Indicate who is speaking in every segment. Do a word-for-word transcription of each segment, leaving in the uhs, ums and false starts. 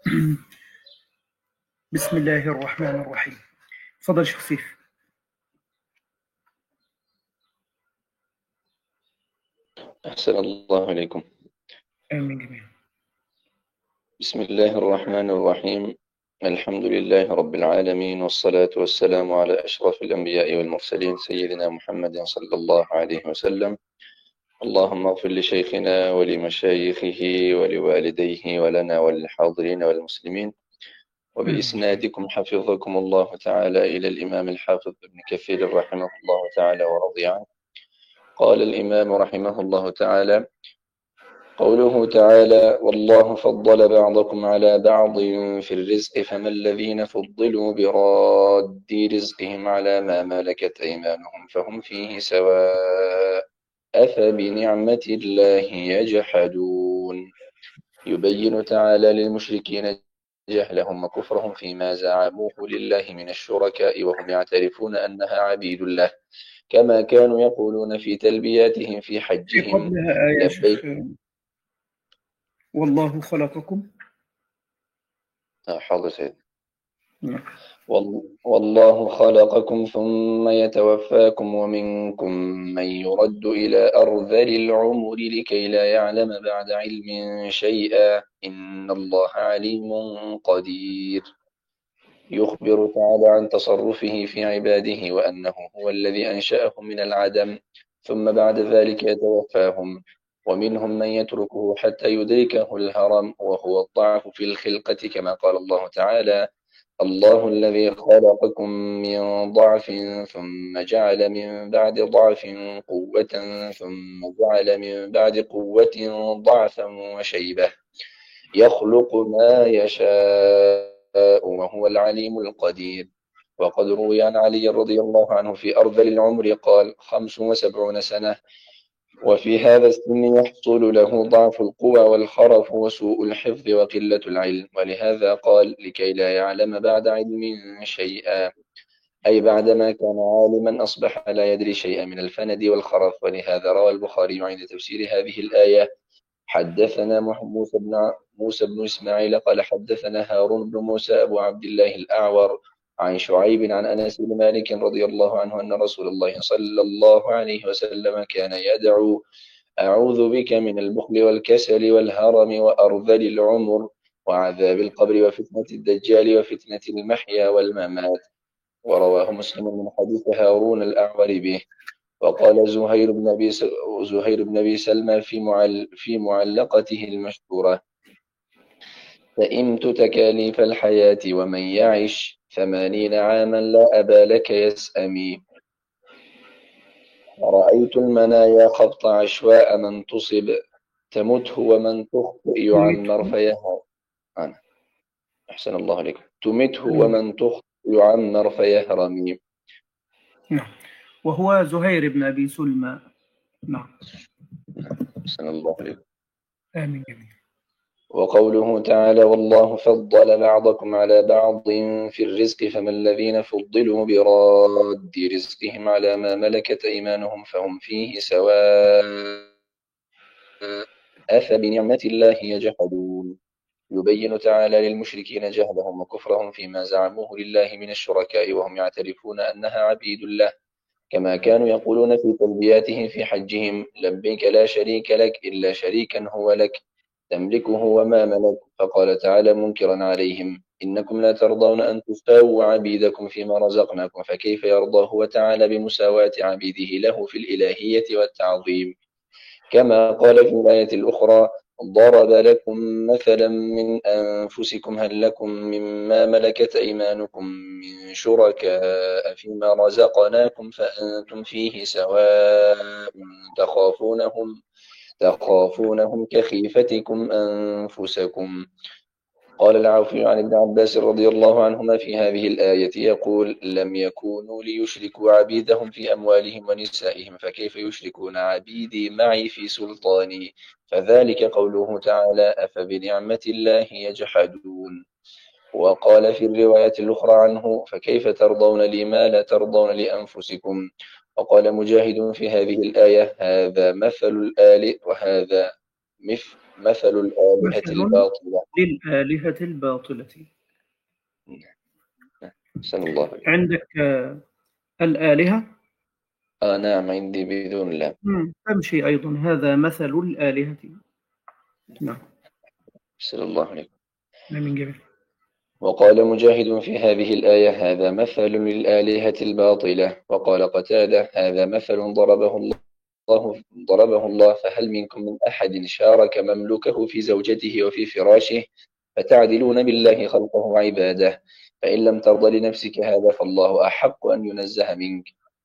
Speaker 1: بسم الله الرحمن الرحيم. تفضل شيخ سيف.
Speaker 2: أحسن الله إليكم.
Speaker 1: آمين جميعا.
Speaker 2: بسم الله الرحمن الرحيم. الحمد لله رب العالمين، والصلاة والسلام على أشرف الأنبياء والمرسلين سيدنا محمد صلى الله عليه وسلم. اللهم اغفر لشيخنا ولمشايخه ولوالديه ولنا وللحاضرين والمسلمين. وبإسنادكم حفظكم الله تعالى إلى الإمام الحافظ ابن كثير رحمه الله تعالى ورضي عنه. قال الإمام رحمه الله تعالى: قوله تعالى: والله فضل بعضكم على بعض في الرزق، فما الذين فضلوا براد رزقهم على ما ملكت أيمانهم فهم فيه سواء أفبنعمة الله يجحدون. يبين تعالى للمشركين جهلهم وكفرهم فيما زعموه لله من الشركاء وهم يعترفون أنها عبيد الله، كما كانوا يقولون في تلبياتهم في
Speaker 1: في
Speaker 2: حجهم:
Speaker 1: قبلها آية يا
Speaker 2: لبيك.
Speaker 1: شيخ، والله خلقكم.
Speaker 2: حاضر سيد.
Speaker 1: نعم.
Speaker 2: والله خلقكم ثم يتوفاكم، ومنكم من يرد إلى أرذل العمر لكي لا يعلم بعد علم شيئا، إن الله عليم قدير. يخبر تعالى عن تصرفه في عباده وأنه هو الذي أنشأهم من العدم ثم بعد ذلك يتوفاهم. ومنهم من يتركه حتى يدركه الهرم وهو الضعف في الخلقة، كما قال الله تعالى: الله الذي خلقكم من ضعف ثم جعل من بعد ضعف قوة ثم جعل من بعد قوة ضعفا وشيبة، يخلق ما يشاء وهو العليم القدير. وقد روي عن علي رضي الله عنه في أرذل العمر قال: خمس وسبعون سنة، وفي هذا السن يحصل له ضعف القوى والخرف وسوء الحفظ وقلة العلم، ولهذا قال: لكي لا يعلم بعد علم شيئا، أي بعدما كان عالما أصبح لا يدري شيئا من الفند والخرف. ولهذا روى البخاري عند تفسير هذه الآية: حدثنا موسى بن موسى بن إسماعيل قال حدثنا هارون بن موسى أبو عبد الله الأعور عن شعيب عن أنس بن مالك رضي الله عنه أن رسول الله صلى الله عليه وسلم كان يدعو: أعوذ بك من البخل والكسل والهرم وأرذل العمر وعذاب القبر وفتنة الدجال وفتنة المحيا والممات. ورواه مسلم من حديث هارون الأعور به. وقال زهير بن أبي زهير بن أبي سلمى في معل في معلقته المشهورة: فإمت تكاليف الحياة ومن يعش ثمانين عاما لا أبا لك يسأمي. ورأيت المنايا خبط عشواء من تصب تمته ومن تخطئ يعمر فيهرم. أنا أحسن الله عليكم. تمته ومن تخطئ يعمر فيهرم.
Speaker 1: نعم. وهو زهير بن أبي سلمى. نعم.
Speaker 2: أحسن الله عليكم.
Speaker 1: آمين جميعا.
Speaker 2: وقوله تعالى: والله فضل بعضكم على بعض في الرزق، فما الذين فضلوا براد رزقهم على ما ملكت أيمانهم فهم فيه سواء أفبنعمة الله يجحدون. يبين تعالى للمشركين جهلهم وكفرهم فيما زعموه لله من الشركاء وهم يعترفون أنها عبيد الله، كما كانوا يقولون في تلبياتهم في حجهم: لبيك لا شريك لك إلا شريكا هو لك تملكه وما ملك. فقال تعالى منكرا عليهم: إنكم لا ترضون أن تساووا عبيدكم فيما رزقناكم، فكيف يرضى هو تعالى بمساواة عبيده له في الإلهية والتعظيم. كما قال في الآية الأخرى: ضرب لكم مثلا من أنفسكم هل لكم مما ملكت أيمانكم من شركاء فيما رزقناكم فأنتم فيه سواء تخافونهم تخافونهم كخيفتكم أنفسكم. قال العوفي عن ابن عباس رضي الله عنهما في هذه الآية يقول: لم يكونوا ليشركوا عبيدهم في أموالهم ونسائهم، فكيف يشركون عبيدي معي في سلطاني؟ فذلك قوله تعالى: أفبنعمة الله يجحدون. وقال في الرواية الأخرى عنه: فكيف ترضون لي ما لا ترضون لأنفسكم. وقال مجاهد في هذه الآية: هذا مثل الآل وهذا مثل مثل الآلهة
Speaker 1: مثل
Speaker 2: الباطلة.
Speaker 1: للآلهة الباطلة.
Speaker 2: أحسن الله عليك.
Speaker 1: عندك آه، الآلهة.
Speaker 2: آه نعم عندي بدون لام.
Speaker 1: مم، تمشي أيضا، هذا مثل الآلهة. نعم.
Speaker 2: أحسن الله عليك.
Speaker 1: من جميل.
Speaker 2: وقال مجاهد في هذه الآية هذا مثل للآلهة الباطلة. وقال قتادة هذا مثل ضربه الله ضربه الله فهل منكم من أحد شارك مملوكه في زوجته وفي فراشه فتعدلون بالله خلقه عباده فإن لم ترض لنفسك هذا فالله أحق أن ينزه منك.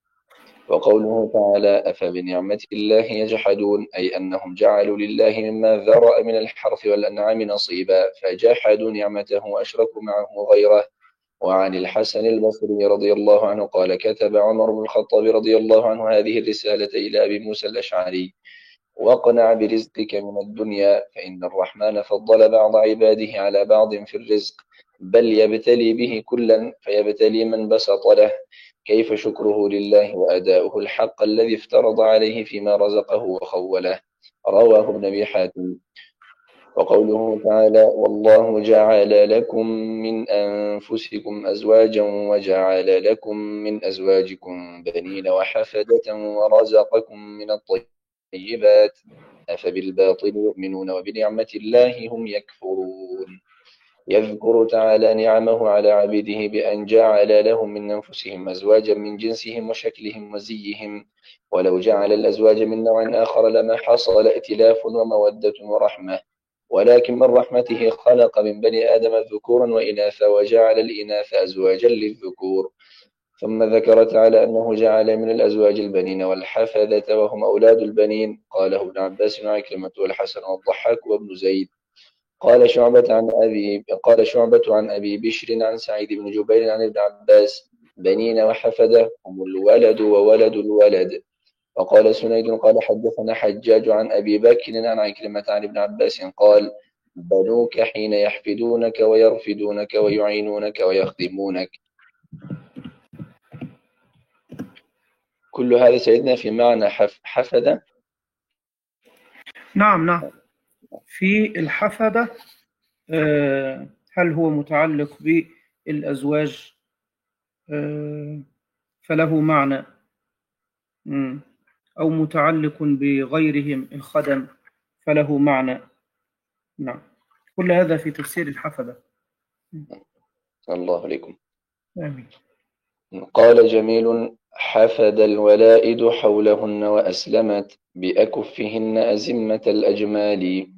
Speaker 2: وقوله تعالى أفبنعمة الله يجحدون أي أنهم جعلوا لله مما ذرأ من الحرث والأنعام نصيبا فجحدوا نعمته وأشركوا معه غيره. وعن الحسن البصري رضي الله عنه قال كتب عمر بن الخطاب رضي الله عنه هذه الرسالة إلى أبي موسى الأشعري واقنع برزقك من الدنيا فإن الرحمن فضل بعض عباده على بعض في الرزق بل يبتلي به كلا فيبتلي من بسط له كيف شكره لله وأداؤه الحق الذي افترض عليه فيما رزقه وخوله. رواه ابن أبي حاتم. وقوله تعالى والله جعل لكم من أنفسكم أزواجا وجعل لكم من أزواجكم بنين وحفدة ورزقكم من الطيبات أفبالباطل يؤمنون وبنعمة الله هم يكفرون. يذكر تعالى نعمه على عبيده بأن جعل لهم من أنفسهم أزواجا من جنسهم وشكلهم وزيهم ولو جعل الأزواج من نوع آخر لما حصل ائتلاف ومودة ورحمة ولكن من رحمته خلق من بني آدم ذكورا وإناثا وجعل الإناث أزواجا للذكور. ثم ذكر تعالى أنه جعل من الأزواج البنين والحفدة وهم أولاد البنين قاله ابن عباس وعكرمة والحسن والضحاك وابن زيد. قال شعبة عن أبي قال شعبة عن أبي بشر عن سعيد بن جبير عن ابن عباس بنين وحفدة هم الولد وولد الولد. وقال سنيد قال حدثنا حجاج عن أبي بكر عن عكرمة عن ابن عباس قال بنوك حين يحفدونك ويرفدونك ويعينونك ويخدمونك. كل هذا سيدنا في معنى حف حفدة.
Speaker 1: نعم نعم. في الحفدة هل هو متعلق بالأزواج فله معنى أو متعلق بغيرهم الخدم فله معنى. نعم. كل هذا في تفسير الحفدة.
Speaker 2: الله عليكم.
Speaker 1: آمين.
Speaker 2: قال جميل حفد الولائد حولهن وأسلمت بأكفهن أزمة الأجمال.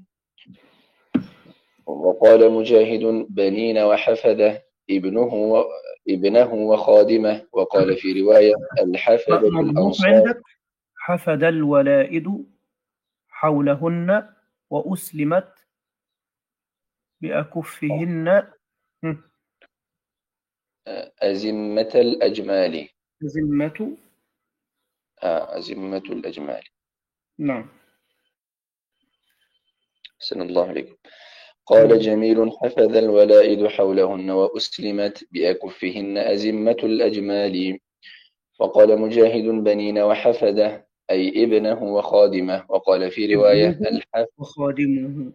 Speaker 2: وقال مجاهد بنين وحفدة ابنه و... ابنه وخادمه. وقال في رواية الحفدة
Speaker 1: مضبوط
Speaker 2: الأنصار.
Speaker 1: عندك حفد الولائد حولهن وأسلمت بأكفهن
Speaker 2: أزمة الأجمال.
Speaker 1: أزمة
Speaker 2: آه أزمة الأجمال.
Speaker 1: نعم.
Speaker 2: سن الله عليكم. قال جميل حفظ الولائد حولهن وأسلمت بأكفهن أزمة الأجمال. وقال مجاهد بنين وحفدة أي ابنه وخادمه. وقال في رواية الحفد
Speaker 1: وخادمه.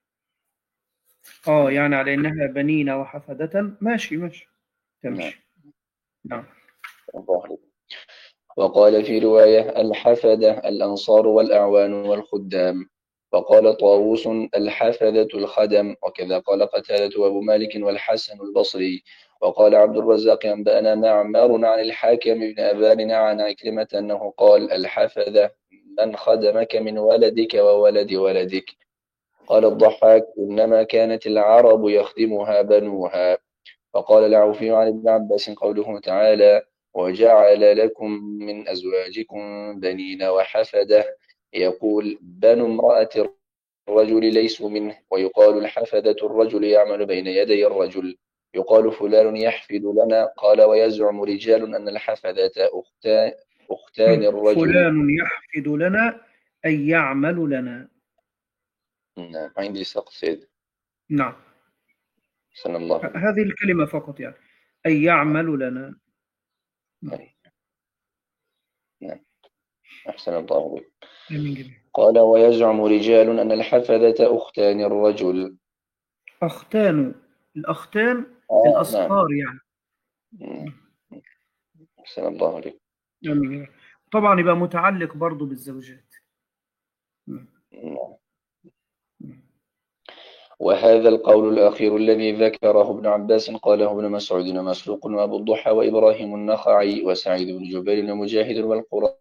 Speaker 1: آه يعني على إنها بنين وحفدة. ماشي ماشي تمشي. نعم.
Speaker 2: نعم. وقال في رواية الحفدة الأنصار والأعوان والخدام. وقال طاووس الحفدة الخدم. وكذا قال قتادة وأبو مالك والحسن البصري. وقال عبد الرزاق أنبأنا معمر عن الحاكم بن أبان عن عكرمة أنه قال الحفدة من خدمك من ولدك وولد ولدك. قال الضحاك إنما كانت العرب يخدمها بنوها. وقال العوفي عن ابن عباس قوله تعالى وجعل لكم من أزواجكم بنين وحفدة يقول بنو امرأة الرجل ليسوا منه. ويقال الحفدة الرجل يعمل بين يدي الرجل. يقال فلان يحفد لنا. قال ويزعم رجال أن الحفدة أختان, أختان الرجل.
Speaker 1: فلان يحفد لنا أي يعمل لنا.
Speaker 2: نعم عندي سقط سيد.
Speaker 1: نعم.
Speaker 2: سنة الله.
Speaker 1: هذه الكلمة فقط يعني أي يعمل لنا.
Speaker 2: نعم. نعم. أحسن الله بك.
Speaker 1: آمين جميعا.
Speaker 2: قال ويزعم رجال أن الحفدة أختان الرجل.
Speaker 1: أختان، الأختان
Speaker 2: آه نعم.
Speaker 1: الأصهار يعني.
Speaker 2: مم. أحسن الله بك.
Speaker 1: آمين جميعا. طبعا يبقى متعلق برضو بالزوجات. نعم.
Speaker 2: نعم.
Speaker 1: نعم.
Speaker 2: وهذا القول الأخير الذي ذكره ابن عباس قاله ابن مسعود ومسروق وأبو الضحى وإبراهيم النخعي وسعيد بن جبير ومجاهد والقرظي،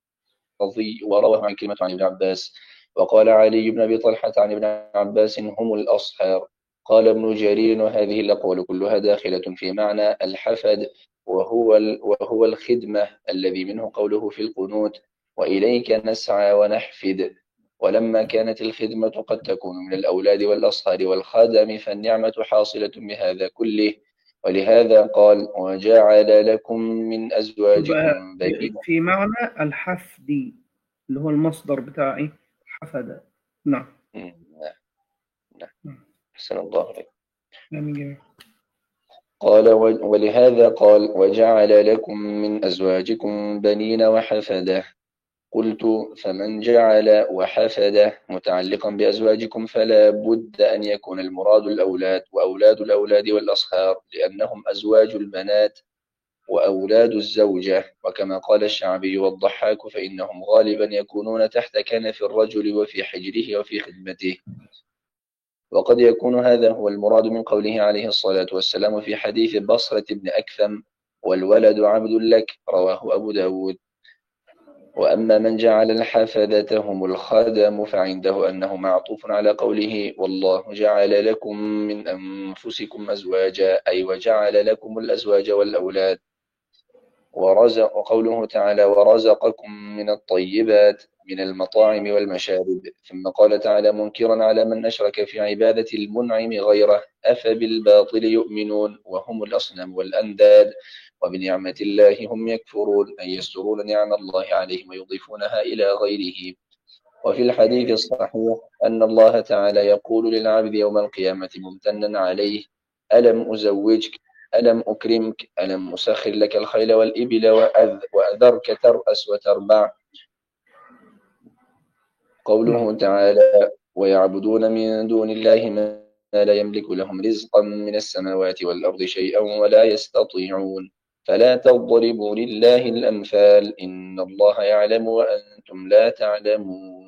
Speaker 2: ورواه عن كلمة عن ابن عباس. وقال علي بن أبي طلحة عن ابن عباس هم الأصهار. قال ابن جرير وهذه الأقوال كلها داخلة في معنى الحفد، وهو وهو الخدمة الذي منه قوله في القنوت وإليك نسعى ونحفد. ولما كانت الخدمة قد تكون من الأولاد والأصهار والخادم فالنعمة حاصلة بهذا كله. ولهذا قال وجعل لكم من
Speaker 1: يبقى
Speaker 2: أزواجكم بنين.
Speaker 1: في معنى الحفدي اللي هو المصدر بتاع إيه؟ حفد. نعم.
Speaker 2: نعم. نعم.
Speaker 1: نعم.
Speaker 2: أحسن الله عليك.
Speaker 1: آمين جميعا.
Speaker 2: قال ولهذا قال وجعل لكم من أزواجكم بنين وحفدة. قلت فمن جعل وحفدة متعلقا بأزواجكم فلا بد أن يكون المراد الأولاد وأولاد الأولاد والأصهار، لأنهم أزواج البنات وأولاد الزوجة. وكما قال الشعبي والضحاك فإنهم غالبا يكونون تحت كنف الرجل وفي حجره وفي خدمته. وقد يكون هذا هو المراد من قوله عليه الصلاة والسلام في حديث بصرة بن أكثم والولد عبد لك، رواه أبو داود. وأما من جعل الحفدة هم الخادم فعنده أنه معطوف على قوله والله جعل لكم من أنفسكم أزواجا، أي وجعل لكم الأزواج والأولاد. ورزق وقوله تعالى ورزقكم من الطيبات من المطاعم والمشارب. ثم قال تعالى منكرا على من أشرك في عبادة المنعم غيره أفبالباطل يؤمنون وهم الأصنام والأنداد وبنعمة الله هم يكفرون، أي يسترون نعم الله عليهم ويضيفونها إلى غيره. وفي الحديث الصحيح أن الله تعالى يقول للعبد يوم القيامة ممتنا عليه ألم أزوجك، ألم أكرمك، ألم أسخر لك الخيل والإبل وأذرك ترأس وتربع.
Speaker 1: نعم.
Speaker 2: قوله تعالى ويعبدون من دون الله ما لا يملك لهم رزقا من السماوات والأرض شيئا ولا يستطيعون. فلا تضربوا لله الأمثال إن الله يعلم وأنتم لا تعلمون.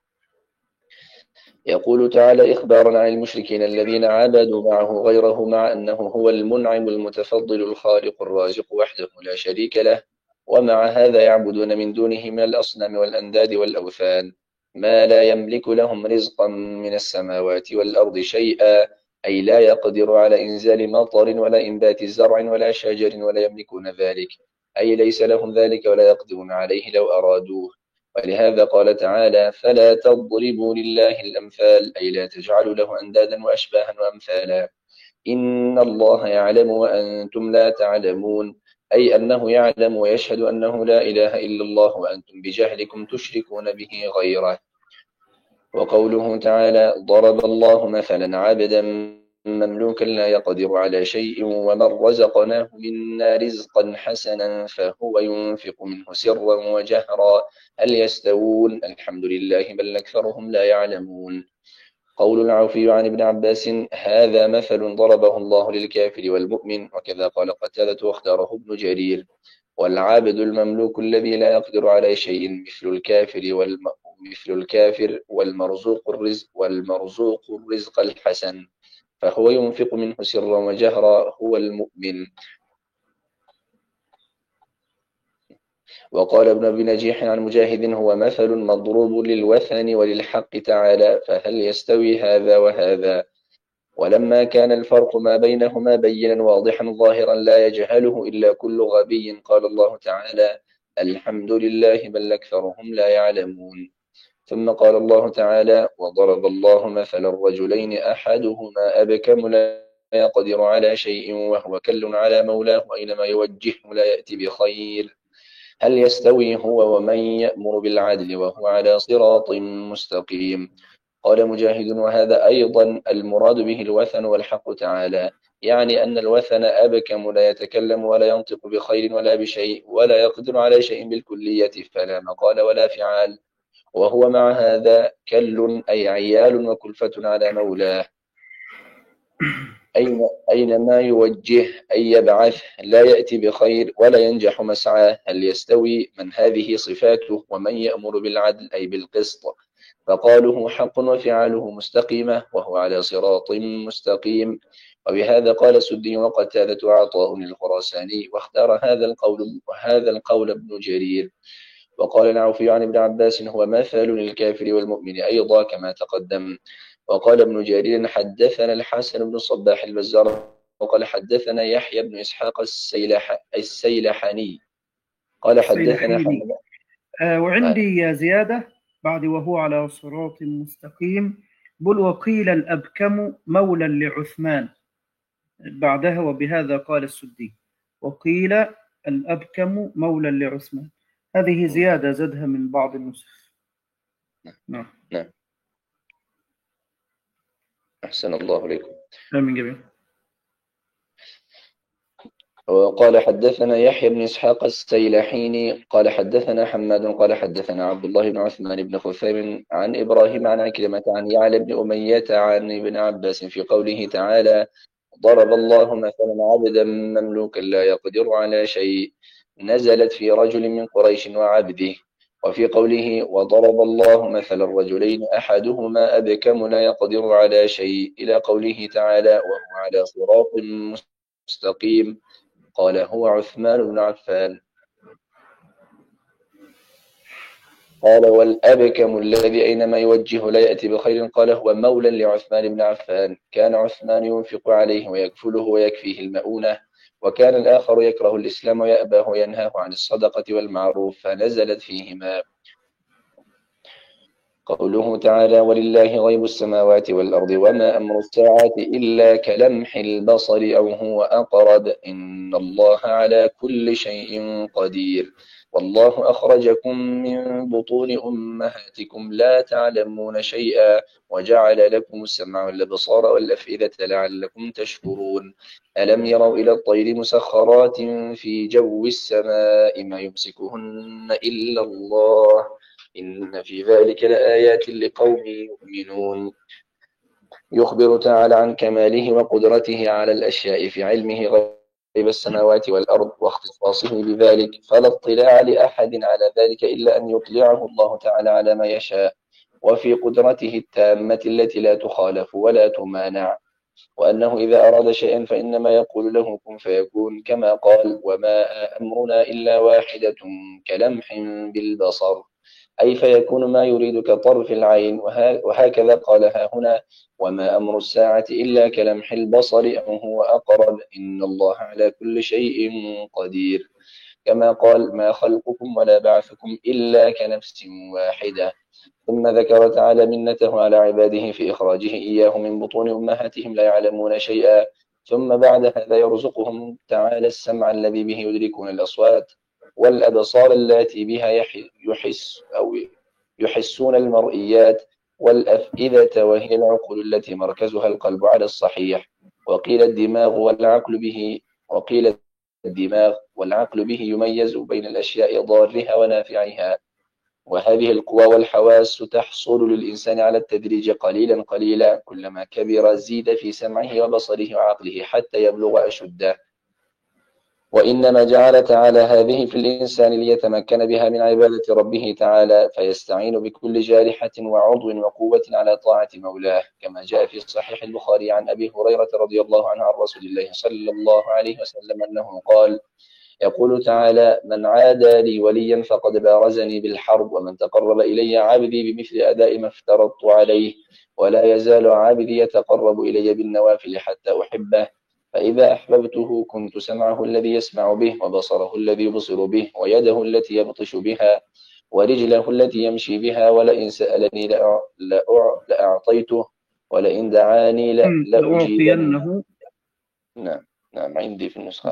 Speaker 2: يقول تعالى إخبارا عن المشركين الذين عبدوا معه غيره مع أنه هو المنعم المتفضل الخالق الرازق وحده لا شريك له، ومع هذا يعبدون من دونه من الأصنام والأنداد والأوثان ما لا يملك لهم رزقا من السماوات والأرض شيئا، أي لا يقدر على إنزال مطر ولا إنبات زرع ولا شجر ولا يملكون ذلك، أي ليس لهم ذلك ولا يقدرون عليه لو أرادوه. ولهذا قال تعالى فلا تضربوا لله الأمثال، أي لا تجعلوا له أندادا وأشباها وأمثالا. إن الله يعلم وأنتم لا تعلمون، أي أنه يعلم ويشهد أنه لا إله إلا الله وأنتم بجهلكم تشركون به غيره. وقوله تعالى ضرب الله مثلا عبدا مملوكا لا يقدر على شيء ومن رزقناه منا رزقا حسنا فهو ينفق منه سرا وجهرا هل يستوون الحمد لله بل أكثرهم لا يعلمون. قول العوفي عن ابن عباس هذا مثل ضربه الله للكافر والمؤمن، وكذا قال قتادة واختاره ابن جرير. والعابد المملوك الذي لا يقدر على شيء مثل الكافر والم... مثل الكافر والمرزوق الرزق والمرزوق الرزق الحسن فهو ينفق منه سرا وجهرا هو المؤمن. وقال ابن أبي نجيح عن مجاهد هو مثل مضروب للوثن وللحق تعالى فهل يستوي هذا وهذا. ولما كان الفرق ما بينهما بينا واضحا ظاهرا لا يجهله إلا كل غبي قال الله تعالى الحمد لله بل أكثرهم لا يعلمون. ثم قال الله تعالى وضرب الله مثل الرجلين أحدهما أبكم لا يقدر على شيء وهو كل على مولاه أينما يوجهه لا يأتي بخير هل يستوي هو ومن يأمر بالعدل وهو على صراط مستقيم. قال مجاهد: وهذا أيضا المراد به الوثن والحق تعالى، يعني أن الوثن أبكم لا يتكلم ولا ينطق بخير ولا بشيء ولا يقدر على شيء بالكلية، فلا مقال ولا فعال، وهو مع هذا كل أي عيال وكلفة على مولاه، أين أينما يوجه أي يبعث لا يأتي بخير ولا ينجح مسعاه. هل يستوي من هذه صفاته ومن يأمر بالعدل أي بالقسط؟ فقاله حق وفعاله مستقيمة وهو على صراط مستقيم. وبهذا قال السدي وقتادة وعطاء الخراساني، واختار هذا القول وهذا القول ابن جرير. وقال العوفي عن ابن عباس: هو مثل للكافر والمؤمن أيضا كما تقدم. وقال ابن جرير: حدثنا الحسن بن الصباح البزار وقال حدثنا يحيى بن إسحاق السيلح السيلحاني قال حدثنا
Speaker 1: السيلحيني.
Speaker 2: حمد.
Speaker 1: آه
Speaker 2: آه.
Speaker 1: وعندي زيادة بعد وهو على صراط مستقيم، بل وقيل الأبكم مولى لعثمان بعدها، وبهذا قال السدي وقيل الأبكم مولى لعثمان. هذه زيادة زادها من بعض النسخ. نعم.
Speaker 2: نعم. أحسن الله عليكم.
Speaker 1: آمين جميل.
Speaker 2: وقال حدثنا يحيى بن إسحاق السيلحيني قال حدثنا حماد قال حدثنا عبد الله بن عثمان بن خثيم عن إبراهيم عن عكرمة عن يعلى بن أمية عن ابن عباس في قوله تعالى: ضرب الله مثلا عبدا مملوكا لا يقدر على شيء، نزلت في رجل من قريش وعبده. وفي قوله: وضرب الله مثل الرجلين أحدهما أبكم لا يقدر على شيء، إلى قوله تعالى: وهو على صراط مستقيم، قال: هو عثمان بن عفان. قال: والأبكم الذي أينما يوجه لا يأتي بخير، قال: هو مولى لعثمان بن عفان، كان عثمان ينفق عليه ويكفله ويكفيه المؤونة، وكان الآخر يكره الإسلام ويأباه وينهاه عن الصدقة والمعروف، فنزلت فيهما. قوله تعالى: ولله غيب السماوات والأرض وما أمر الساعة إلا كلمح البصر أو هو أقرب إن الله على كل شيء قدير. والله أخرجكم من بطون أمهاتكم لا تعلمون شيئا وجعل لكم السمع والأبصار والأفئدة لعلكم تشكرون. ألم يروا إلى الطير مسخرات في جو السماء ما يمسكهن إلا الله إن في ذلك لآيات لقوم يؤمنون. يخبر تعالى عن كماله وقدرته على الأشياء في علمه غيب السماوات والأرض واختصاصه بذلك، فلا اطلاع لأحد على ذلك إلا أن يطلعه الله تعالى على ما يشاء، وفي قدرته التامة التي لا تخالف ولا تمانع، وأنه إذا أراد شيئا فإنما يقول له كن فيكون، كما قال: وما أمرنا إلا واحدة كلمح بالبصر، أي فيكون ما يريد كطرف العين. وهكذا قال ها هنا: وما أمر الساعة إلا كلمح البصر أو هو أقرب إن الله على كل شيء قدير، كما قال: ما خلقكم ولا بعثكم إلا كنفس واحدة. ثم ذكر تعالى منته على عباده في إخراجه إياه من بطون أمهاتهم لا يعلمون شيئا، ثم بعد هذا يرزقهم تعالى السمع الذي به يدركون الأصوات، والأبصار التي بها يحس أو يحسون المرئيات، والأفئدة وهي العقول التي مركزها القلب على الصحيح. وقيل الدماغ والعقل به وقيل الدماغ والعقل به يميز بين الأشياء ضارها ونافعها. وهذه القوى والحواس تحصل للإنسان على التدريج قليلا قليلا، كلما كبر زيد في سمعه وبصره وعقله حتى يبلغ أشده. وإنما جعل تعالى هذه في الإنسان ليتمكن بها من عبادة ربه تعالى، فيستعين بكل جارحة وعضو وقوة على طاعة مولاه، كما جاء في صحيح البخاري عن أبي هريرة رضي الله عنه عن رسول الله صلى الله عليه وسلم أنه قال: يقول تعالى: من عادى لي وليا فقد بارزني بالحرب، ومن تقرب إلي عبدي بمثل أداء ما افترضت عليه، ولا يزال عبدي يتقرب إلي بالنوافل حتى أحبه، فإذا أحببته كنت سمعه الذي يسمع به، وبصره الذي يبصر به، ويده التي يبطش بها، ورجله التي يمشي بها، ولئن سألني لأعطيته، ولئن دعاني لأجيبنه.
Speaker 1: لأعطينه.
Speaker 2: نعم نعم عندي في النسخة.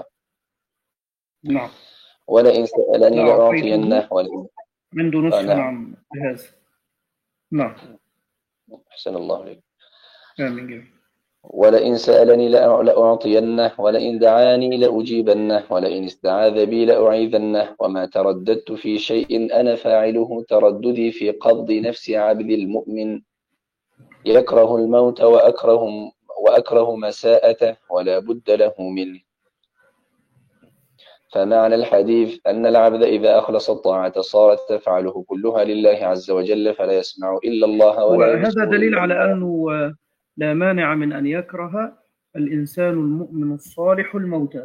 Speaker 1: نعم.
Speaker 2: ولئن سألني
Speaker 1: لأعطيته
Speaker 2: لأعطينه ولئن
Speaker 1: عنده
Speaker 2: آه
Speaker 1: نسخة.
Speaker 2: نعم
Speaker 1: نعم بهذا. نعم.
Speaker 2: أحسن الله عليك.
Speaker 1: آمين جميل.
Speaker 2: ولئن سألني لأ- لأعطينه، ولئن دعاني لأجيبنه، ولئن استعاذ بي لأعيذنه. وما ترددت في شيء أنا فاعله ترددي في قبض نفس عبد المؤمن، يكره الموت وأكره وأكره مساءته ولا بد له منه. فمعنى الحديث أن العبد إذا أخلص الطاعة صارت تفعله كلها لله عز وجل، فلا يسمع إلا الله ولا
Speaker 1: وهذا
Speaker 2: يبصر
Speaker 1: دليل
Speaker 2: إلا
Speaker 1: على
Speaker 2: الله.
Speaker 1: أنه آه، لا مانع من أن يكره الإنسان المؤمن الصالح الموت،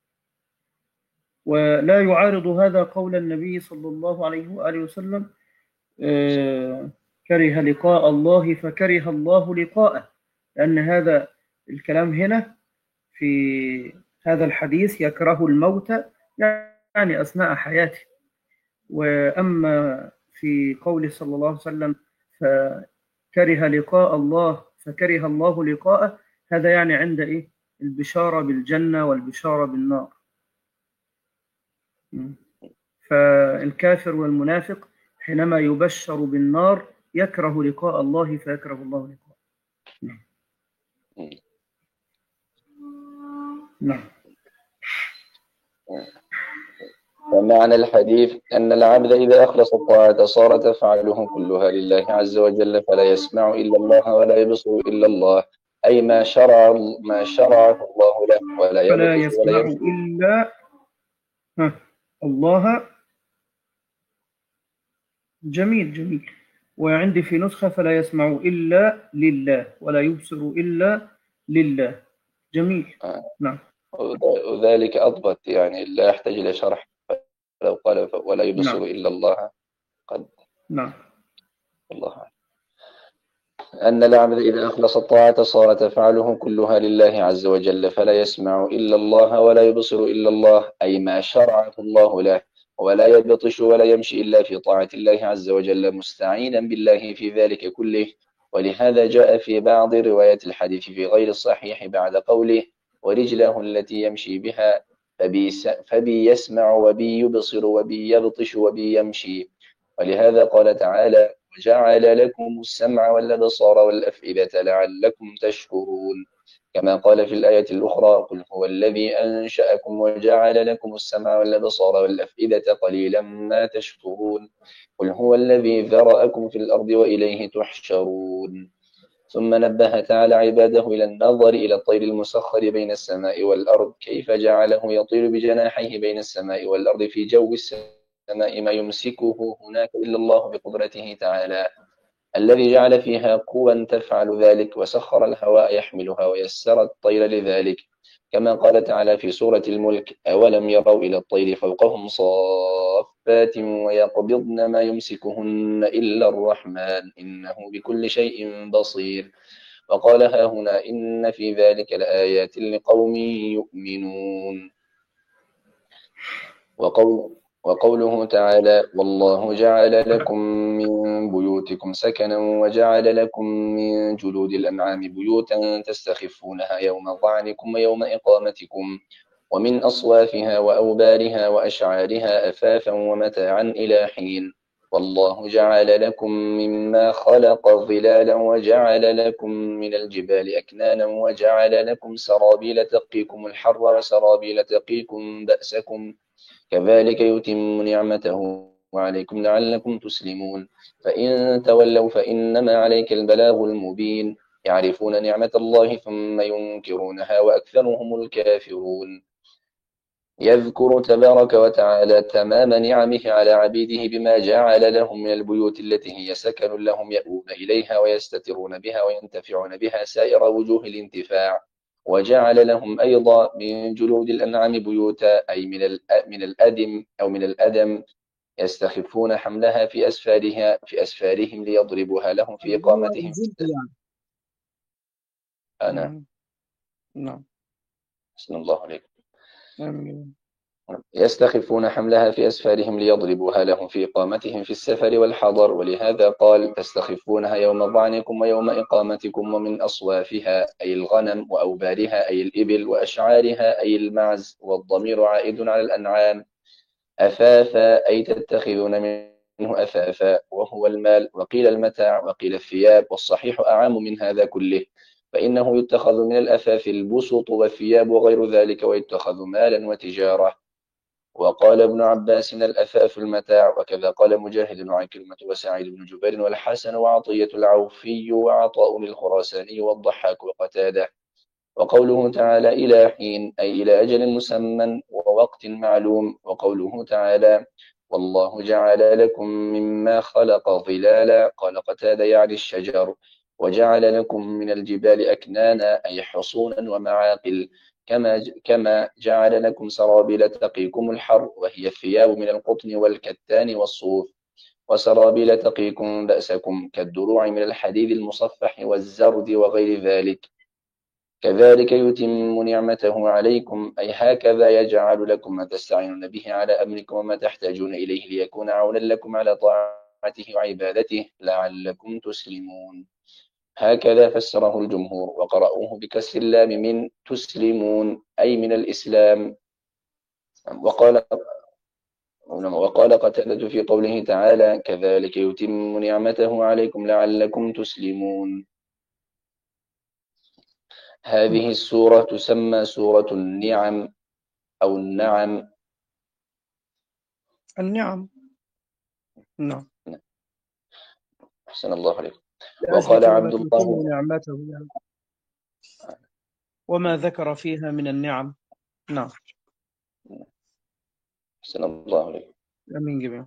Speaker 1: ولا يعارض هذا قول النبي صلى الله عليه وآله وسلم: آه، كره لقاء الله فكره الله لقاءه، لأن هذا الكلام هنا في هذا الحديث يكره الموت يعني أثناء حياته. وأما في قول صلى الله عليه وسلم: فكره لقاء الله فكره الله لقاءه، هذا يعني عند إيه؟ البشارة بالجنة والبشارة بالنار. فالكافر والمنافق حينما يبشر بالنار يكره لقاء الله فيكره الله لقاءه. نعم.
Speaker 2: ومعنى الحديث أن العبد إذا أخلص الطاعة صار تفعله كلها لله عز وجل، فلا يسمع إلا الله ولا يبصر إلا الله، أي ما شرع ما شرعه الله له، ولا
Speaker 1: فلا
Speaker 2: يبطش ولا
Speaker 1: يسمع
Speaker 2: يمشي.
Speaker 1: إلا ها الله. جميل جميل. وعندي في نسخة: فلا يسمع إلا لله ولا يبصر إلا لله. جميل.
Speaker 2: آه.
Speaker 1: نعم.
Speaker 2: وذلك أضبط، يعني لا يحتاج إلى شرح. لو قال ولا يبصر
Speaker 1: نعم.
Speaker 2: إلا الله قد
Speaker 1: نعم.
Speaker 2: الله أعلم. أن العبد إذا أخلص الطاعة صار تفعله كلها لله عز وجل، فلا يسمع إلا الله ولا يبصر إلا الله، أي ما شرعه الله له، ولا يبطش ولا يمشي إلا في طاعة الله عز وجل مستعينا بالله في ذلك كله. ولهذا جاء في بعض روايات الحديث في غير الصحيح بعد قوله: ورجله التي يمشي بها فبي, فبي يسمع وبي يبصر وبي يبطش وبي يمشي. ولهذا قال تعالى: وجعل لكم السمع والأبصار والأفئدة لعلكم تشكرون. كما قال في الآية الأخرى: قل هو الذي أنشأكم وجعل لكم السمع والأبصار والأفئدة قليلا ما تشكرون. قل هو الذي ذرأكم في الأرض وإليه تحشرون. ثم نبه تعالى عباده إلى النظر إلى الطير المسخر بين السماء والأرض، كيف جعله يطير بجناحيه بين السماء والأرض في جو السماء ما يمسكه هناك إلا الله بقدرته تعالى، الذي جعل فيها قوى تفعل ذلك، وسخر الهواء يحملها ويسر الطير لذلك. كما قال تعالى في سورة الملك: أولم يروا إلى الطير فوقهم صافات ويقبضن ما يمسكهن إلا الرحمن إنه بكل شيء بصير. وقال ها هنا: إن في ذلك لآيات لقوم يؤمنون. وقول وقوله تعالى: والله جعل لكم من بيوتكم سكنا وجعل لكم من جلود الأنعام بيوتا تستخفونها يوم ظعنكم ويوم إقامتكم، ومن أصوافها وأوبارها وأشعارها أثاثا ومتاعا إلى حين. والله جعل لكم مما خلق ظلالا وجعل لكم من الجبال أكنانا وجعل لكم سرابيل تقيكم الحر وسرابيل تقيكم بأسكم، كذلك يتم نعمته عليكم لعلكم تسلمون. فإن تولوا فإنما عليك البلاغ المبين. يعرفون نعمة الله ثم ينكرونها وأكثرهم الكافرون. يذكر تبارك وتعالى تمام نعمه على عبيده بما جعل لهم من البيوت التي هي سكن لهم يأوون إليها ويستترون بها وينتفعون بها سائر وجوه الانتفاع. وجعل لهم أيضا من جلود الأنعام بيوتا، أي من من الأدم أو من الأدم، يستخفون حملها في أسفارها في أسفارهم ليضربوها لهم في
Speaker 3: اللي هو
Speaker 2: إقامتهم.
Speaker 3: الجلد يعني.
Speaker 2: أنا
Speaker 3: مم. نعم.
Speaker 2: بسم الله عليكم.
Speaker 3: آمين.
Speaker 2: يستخفون حملها في أسفارهم ليضربوها لهم في إقامتهم في السفر والحضر. ولهذا قال: تستخفونها يوم ظعنكم ويوم إقامتكم. ومن أصوافها أي الغنم، وأوبارها أي الإبل، وأشعارها أي المعز، والضمير عائد على الأنعام. أثاثا أي تتخذون من منه أثاثا وهو المال، وقيل المتاع، وقيل الثياب، والصحيح أعم من هذا كله، فإنه يتخذ من الأثاث البسط والثياب وغير ذلك، ويتخذ مالا وتجارة. وقال ابن عباس الأثاث المتاع، وكذا قال مجاهد وعكرمة وسعيد بن جبير والحسن وعطية العوفي وعطاء الخراساني والضحاك وقتاده. وقوله تعالى إلى حين أي إلى أجل مسمى ووقت معلوم. وقوله تعالى والله جعل لكم مما خلق ظلالا، قال قتادة يعني الشجر، وجعل لكم من الجبال أكنانا أي حصونا ومعاقل، كما كما جعل لكم سرابيل تقيكم الحر، وهي الثياب من القطن والكتان والصوف، وسرابيل تقيكم بأسكم كالدروع من الحديد المصفح والزرد وغير ذلك. كذلك يتم نعمته عليكم أي هكذا يجعل لكم ما تستعينون به على أمركم وما تحتاجون إليه ليكون عونا لكم على طاعته وعبادته لعلكم تسلمون. هكذا فسره الجمهور، وقرأوه بكسر اللام من تسلمون أي من الإسلام. وقال وقال قتادة في قوله تعالى كذلك يتم نعمته عليكم لعلكم تسلمون. هذه السورة تسمى سورة النعم أو النعم.
Speaker 3: النعم. نعم.
Speaker 2: أحسن الله عليكم.
Speaker 3: لأجل
Speaker 2: وقال عبد
Speaker 3: كلمة
Speaker 2: الله
Speaker 3: يتم نعمته يعني. وما ذكر فيها من النعم. نعم.
Speaker 2: أحسن الله عليكم.
Speaker 3: أمين جميعا.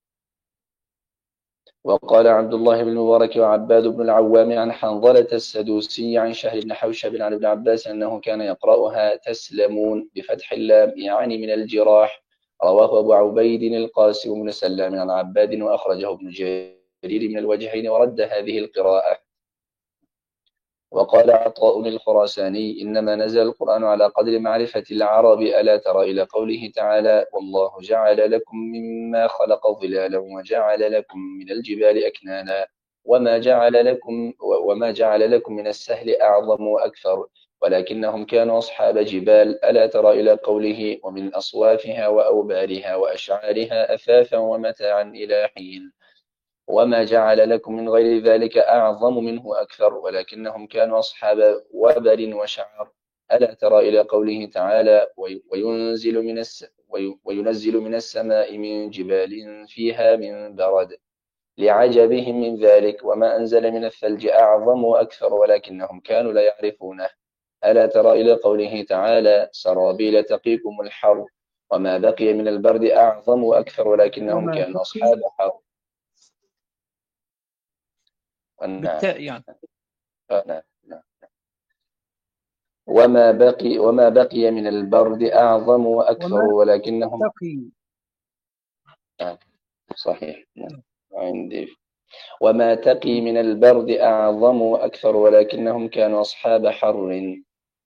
Speaker 2: وقال عبد الله بن المبارك وعباد بن العوام عن حنظلة السدوسي عن شهر بن حوشب عن ابن عباس أنه كان يقرأها تسلمون بفتح اللام يعني من الجراح. رواه أبو عبيد القاسم بن سلام عن عباد وأخرجه ابن جرير من الوجهين ورد هذه القراءة. وقال عطاء الخراساني إنما نزل القرآن على قدر معرفة العرب، ألا ترى إلى قوله تعالى والله جعل لكم مما خلق ظلالا وجعل لكم من الجبال أكنانا وما جعل لكم وما جعل لكم من السهل أعظم وأكثر ولكنهم كانوا أصحاب جبال، ألا ترى إلى قوله ومن أصوافها وأوبارها وأشعارها أثاثا ومتاعا إلى حين وما جعل لكم من غير ذلك أعظم منه أكثر ولكنهم كانوا أصحاب وبر وشعر، ألا ترى إلى قوله تعالى وينزل من الس وينزل من السماء من جبال فيها من برد لعجبهم من ذلك وما أنزل من الثلج أعظم وأكثر ولكنهم كانوا لا يعرفونه، ألا ترى إلى قوله تعالى سرابيل تقيكم الحر وما بقي من البرد أعظم وأكثر ولكنهم كانوا أصحاب حر.
Speaker 3: بالتاء يعني.
Speaker 2: نعم. نعم. وما بقي وما بقي من البرد أعظم وأكثر ولكنهم
Speaker 3: بقي.
Speaker 2: نعم صحيح. نعم. عندي وما تقي من البرد أعظم وأكثر ولكنهم كانوا أصحاب حر.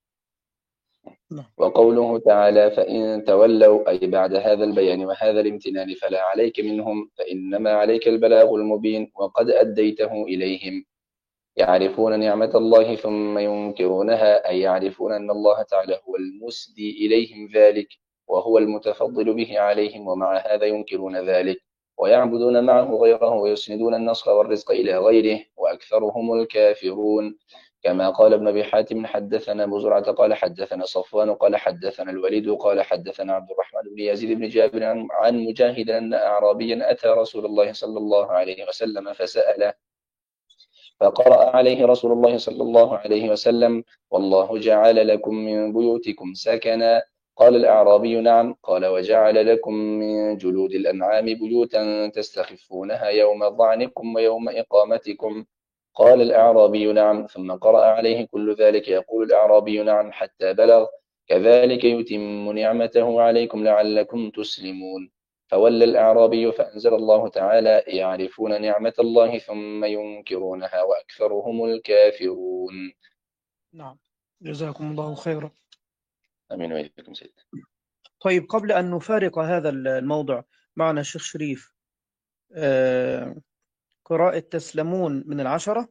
Speaker 2: وقوله تعالى فإن تولوا أي بعد هذا البيان وهذا الامتنان فلا عليك منهم فإنما عليك البلاغ المبين وقد أديته إليهم. يعرفون نعمة الله ثم ينكرونها أي يعرفون أن الله تعالى هو المسدي إليهم ذلك وهو المتفضل به عليهم ومع هذا ينكرون ذلك ويعبدون معه غيره ويسندون النصر والرزق إلى غيره وأكثرهم الكافرون. كما قال ابن أبي حاتم حدثنا أبو زرعة قال حدثنا صفوان قال حدثنا الوليد قال حدثنا عبد الرحمن بن يزيد بن جابر عن مجاهد أن أعرابيا أتى رسول الله صلى الله عليه وسلم فسأله فقرأ عليه رسول الله صلى الله عليه وسلم والله جعل لكم من بيوتكم سكنا. قال الأعرابي نعم. قال وجعل لكم من جلود الأنعام بيوتا تستخفونها يوم ظعنكم ويوم إقامتكم. قال الأعرابي نعم. ثم قرأ عليه كل ذلك يقول الأعرابي نعم حتى بلغ كذلك يتم نعمته عليكم لعلكم تسلمون. فولى الأعرابي فأنزل الله تعالى يعرفون نعمة الله ثم ينكرونها وأكثرهم الكافرون.
Speaker 3: نعم جزاكم الله خيرا.
Speaker 2: أمين وإياكم سيد.
Speaker 3: طيب قبل أن نفارق هذا الموضوع معنا الشيخ شريف آه قراءة تسلمون من العشرة.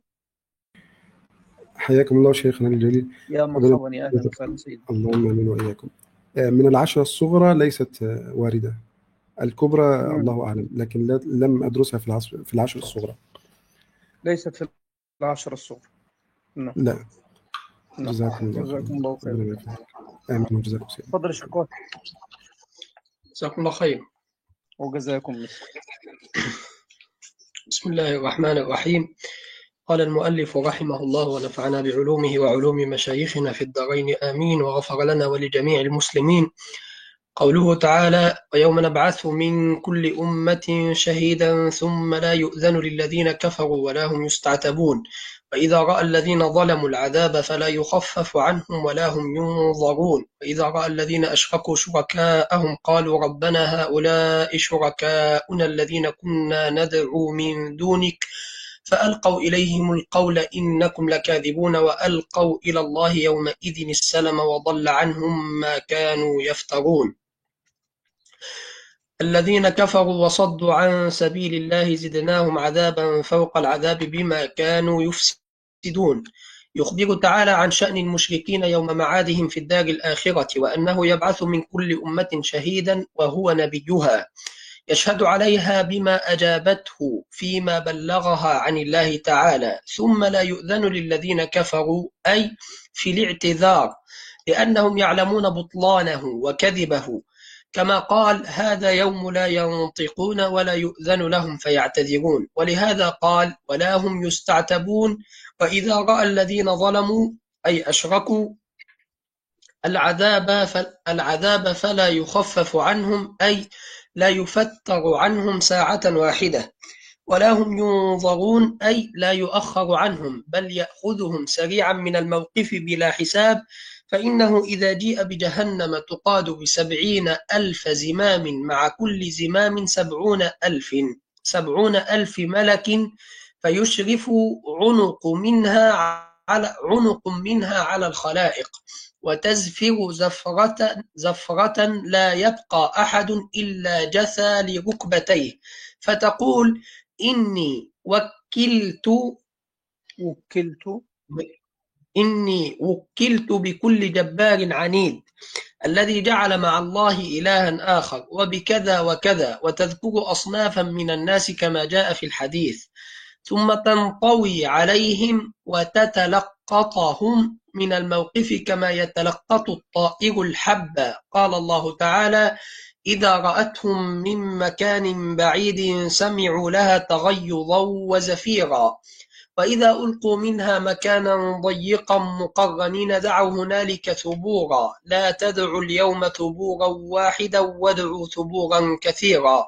Speaker 4: حياكم الله شيخنا الجليل.
Speaker 3: يا مرحبا يا أهلا وسهلا سيدي.
Speaker 4: اللهم آمين وإياكم. من العشرة الصغرى ليست واردة الكبرى
Speaker 3: مم.
Speaker 4: الله أعلم، لكن لا- لم أدرسها في العصر في العشر الصغرى.
Speaker 3: ليست في العشر الصغرى. نعم
Speaker 4: لا.
Speaker 3: نعم.
Speaker 4: جزاكم الله خيرا.
Speaker 3: جزاكم الله خيرا.
Speaker 4: ربنا يبارك فيك. آمين وجزاكم خيرا.
Speaker 3: تفضل يا شيخ وائل.
Speaker 5: جزاكم الله خير.
Speaker 3: وجزاكم مثل.
Speaker 5: بسم الله الرحمن الرحيم. قال المؤلف رحمه الله ونفعنا بعلومه وعلوم مشايخنا في الدارين آمين، وغفر لنا ولجميع المسلمين. قوله تعالى: ويوم نبعث من كل أمة شهيدا ثم لا يؤذن للذين كفروا ولا هم يستعتبون، وإذا رأى الذين ظلموا العذاب فلا يخفف عنهم ولا هم ينظرون، وإذا رأى الذين أشركوا شركاءهم قالوا ربنا هؤلاء شركاؤنا الذين كنا ندعو من دونك فألقوا إليهم القول إنكم لكاذبون، وألقوا إلى الله يومئذ السلم وضل عنهم ما كانوا يفترون. الذين كفروا وصدوا عن سبيل الله زدناهم عذابا فوق العذاب بما كانوا يفسدون. يخبر تعالى عن شأن المشركين يوم معادهم في الدار الآخرة، وأنه يبعث من كل أمة شهيدا وهو نبيها يشهد عليها بما أجابته فيما بلغها عن الله تعالى، ثم لا يؤذن للذين كفروا أي في الاعتذار، لأنهم يعلمون بطلانه وكذبه، كما قال: هذا يوم لا ينطقون ولا يؤذن لهم فيعتذرون. ولهذا قال: ولا هم يستعتبون. وإذا رأى الذين ظلموا أي أشركوا العذاب العذاب فلا يخفف عنهم أي لا يفتر عنهم ساعة واحدة، ولا هم ينظرون أي لا يؤخر عنهم، بل يأخذهم سريعا من الموقف بلا حساب، فإنه إذا جيء بجهنم تقاد بسبعين ألف زمام، مع كل زمام سبعون ألف سبعون ألف ملك، فيشرف عنق منها على عنق منها على الخلائق، وتزفر زفرة زفرة لا يبقى أحد إلا جثى لركبتيه، فتقول: إني وكلت
Speaker 3: وكلت
Speaker 5: إني وكلت بكل جبار عنيد الذي جعل مع الله إلها آخر وبكذا وكذا، وتذكر أصنافا من الناس كما جاء في الحديث، ثم تنطوي عليهم وتتلقطهم من الموقف كما يتلقط الطائر الحب. قال الله تعالى: إذا رأتهم من مكان بعيد سمعوا لها تغيظا وزفيرا، وإذا ألقوا منها مكانا ضيقا مقرنين دعوا هنالك ثبورا، لا تدعوا اليوم ثبورا واحدا وادعوا ثبورا كثيرا.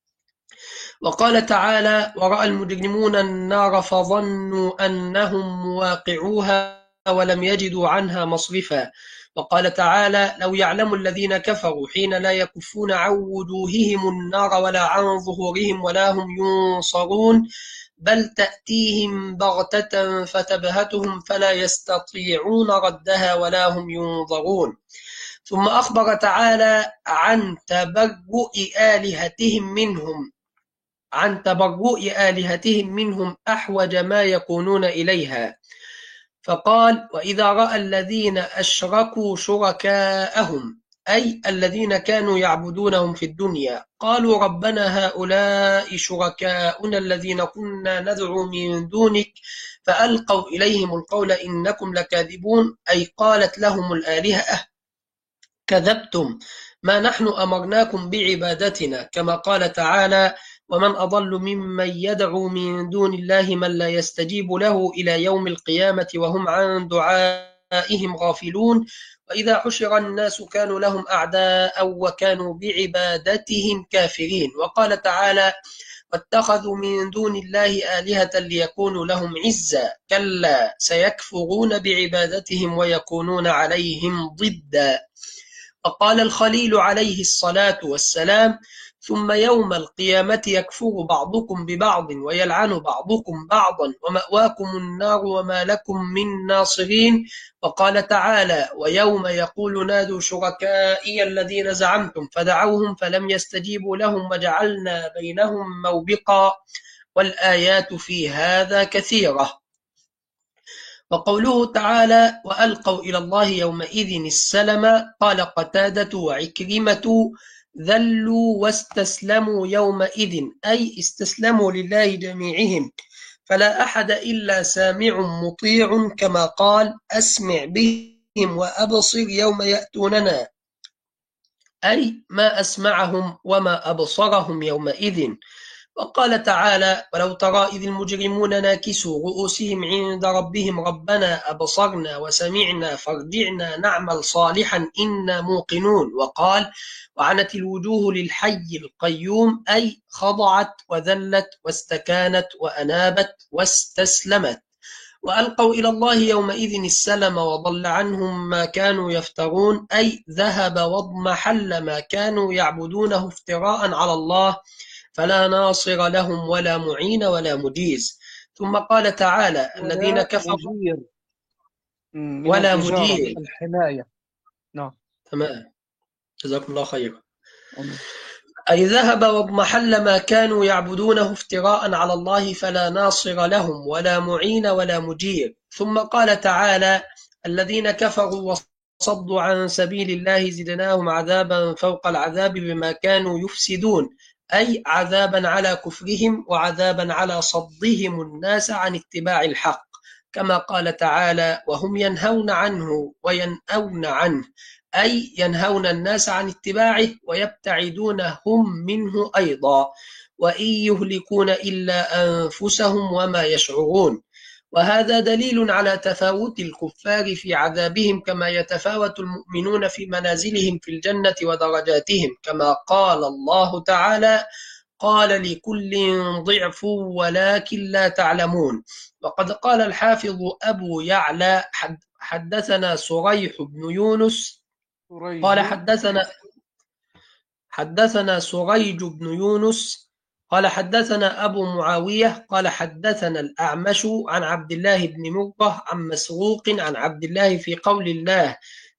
Speaker 5: وقال تعالى: ورأى المجرمون النار فظنوا أنهم مواقعوها ولم يجدوا عنها مصرفا. وقال تعالى: لو يعلم الذين كفروا حين لا يكفون عن وجوههم النار ولا عن ظهورهم ولا هم ينصرون، بل تأتيهم بغتة فتبهتهم فلا يستطيعون ردها ولا هم ينظرون. ثم أخبر تعالى عن تبرؤ آلهتهم منهم عن تبرؤ آلهتهم منهم أحوج ما يكونون إليها، فقال: وإذا رأى الذين أشركوا شركاءهم أي الذين كانوا يعبدونهم في الدنيا قالوا ربنا هؤلاء شركاؤنا الذين كنا ندعو من دونك فألقوا إليهم القول إنكم لكاذبون، أي قالت لهم الآلهة: كذبتم، ما نحن أمرناكم بعبادتنا، كما قال تعالى: ومن أضل ممن يدعو من دون الله من لا يستجيب له إلى يوم القيامة وهم عن دعائهم غافلون، وإذا حشر الناس كانوا لهم أعداء وكانوا بعبادتهم كافرين. وقال تعالى: واتخذوا من دون الله آلهة ليكونوا لهم عزا، كلا سيكفرون بعبادتهم ويكونون عليهم ضدا. وقال الخليل عليه الصلاة والسلام: ثم يوم القيامة يكفر بعضكم ببعض ويلعن بعضكم بعضا ومأواكم النار وما لكم من ناصرين. وقال تعالى: ويوم يقول نادوا شركائي الذين زعمتم فدعوهم فلم يستجيبوا لهم وجعلنا بينهم موبقا. والآيات في هذا كثيرة. وقوله تعالى: وألقوا إلى الله يومئذ السلم، قال قتادة وعكرمة: ذلوا واستسلموا يومئذ، أي استسلموا لله جميعهم، فلا أحد إلا سامع مطيع، كما قال أسمع بهم وأبصر يوم يأتوننا، أي ما أسمعهم وما أبصرهم يومئذ. وقال تعالى ولو ترى إذ المجرمون ناكسوا رؤوسهم عند ربهم ربنا أبصرنا وسمعنا فارجعنا نعمل صالحا إنا موقنون. وقال وعنت الوجوه للحي القيوم، أي خضعت وذلت واستكانت وأنابت واستسلمت، وألقوا إلى الله يومئذ السلم وضل عنهم ما كانوا يفترون، أي ذهب واضمحل ما كانوا يعبدونه افتراء على الله، فلا ناصر لهم ولا معين ولا مجيز. ثم قال تعالى الذين
Speaker 3: ولا
Speaker 5: كفروا
Speaker 3: مجير من
Speaker 5: ولا
Speaker 3: الإجارة
Speaker 5: مجير.
Speaker 3: الحماية. نعم.
Speaker 5: تمام، جزاكم الله خيرا.
Speaker 3: أمين.
Speaker 5: أي ذهب واضمحل ما كانوا يعبدونه افتراء على الله، فلا ناصر لهم ولا معين ولا مجير. ثم قال تعالى الذين كفروا وصدوا عن سبيل الله زدناهم عذابا فوق العذاب بما كانوا يفسدون، أي عذابا على كفرهم وعذابا على صدهم الناس عن اتباع الحق، كما قال تعالى وهم ينهون عنه وينأون عنه، أي ينهون الناس عن اتباعه ويبتعدون هم منه أيضا، وإن يهلكون إلا أنفسهم وما يشعرون. وهذا دليل على تفاوت الكفار في عذابهم، كما يتفاوت المؤمنون في منازلهم في الجنة ودرجاتهم، كما قال الله تعالى قال لكل ضعف ولكن لا تعلمون. وقد قال الحافظ أبو يعلى حدثنا سريح بن يونس قال حدثنا حدثنا سريج بن يونس قال حدثنا أبو معاوية قال حدثنا الأعمش عن عبد الله بن مرة عن مسروق عن عبد الله في قول الله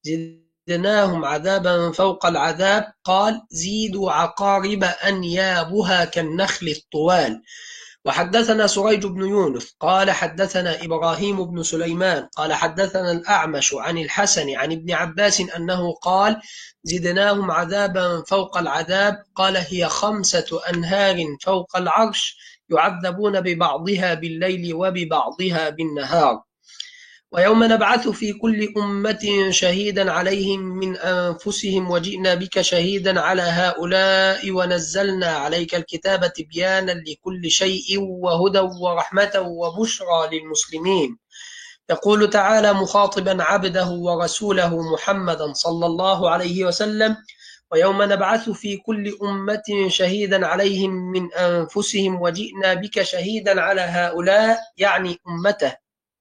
Speaker 5: زدناهم عذابا فوق العذاب، قال زيدوا عقارب أنيابها كالنخل الطوال. وحدثنا سريج بن يونس قال حدثنا إبراهيم بن سليمان قال حدثنا الأعمش عن الحسن عن ابن عباس أنه قال زدناهم عذابا فوق العذاب، قال هي خمسة أنهار فوق العرش يعذبون ببعضها بالليل وببعضها بالنهار. ويوم نبعث في كل أمة شهيدا عليهم من أنفسهم وجئنا بك شهيدا على هؤلاء ونزلنا عليك الكتاب تبيانا لكل شيء وهدى ورحمة وبشرى للمسلمين. يقول تعالى مخاطبا عبده ورسوله محمدا صلى الله عليه وسلم ويوم نبعث في كل أمة شهيدا عليهم من أنفسهم وجئنا بك شهيدا على هؤلاء، يعني أمته،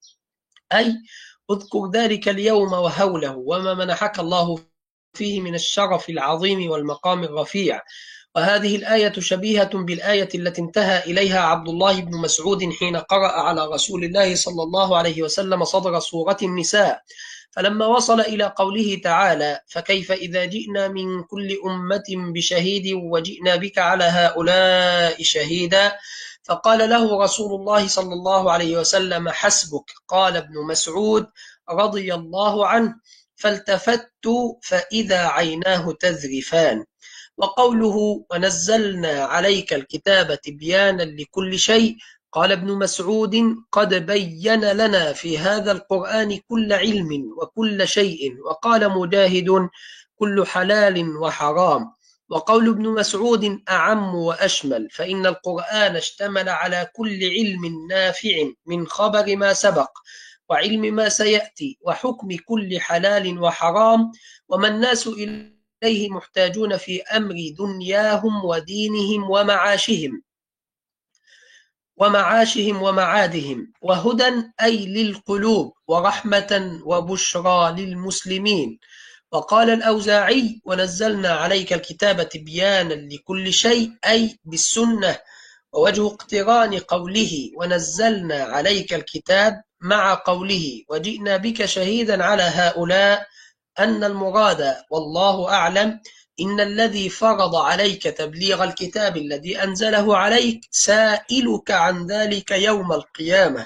Speaker 5: أي اذكر ذلك اليوم وهوله وما منحك الله فيه من الشرف العظيم والمقام الرفيع. وهذه الآية شبيهة بالآية التي انتهى إليها عبد الله بن مسعود حين قرأ على رسول الله صلى الله عليه وسلم صدر سورة النساء، فلما وصل إلى قوله تعالى فكيف إذا جئنا من كل أمة بشهيد وجئنا بك على هؤلاء شهيدا، فقال له رسول الله صلى الله عليه وسلم حسبك. قال ابن مسعود رضي الله عنه فالتفت فإذا عيناه تذرفان. وقوله ونزلنا عليك الكتاب تبيانا لكل شيء، قال ابن مسعود قد بين لنا في هذا القرآن كل علم وكل شيء. وقال مجاهد كل حلال وحرام. وقول ابن مسعود أعم وأشمل، فإن القرآن اشتمل على كل علم نافع من خبر ما سبق وعلم ما سيأتي وحكم كل حلال وحرام، وما الناس إليه محتاجون في أمر دنياهم ودينهم ومعاشهم ومعاشهم ومعادهم، وهدى أي للقلوب ورحمة وبشرى للمسلمين. وقال الأوزاعي ونزلنا عليك الكتاب تبيانا لكل شيء أي بالسنة. ووجه اقتران قوله ونزلنا عليك الكتاب مع قوله وجئنا بك شهيدا على هؤلاء أن المراد والله أعلم إن الذي فرض عليك تبليغ الكتاب الذي أنزله عليك سائلك عن ذلك يوم القيامة،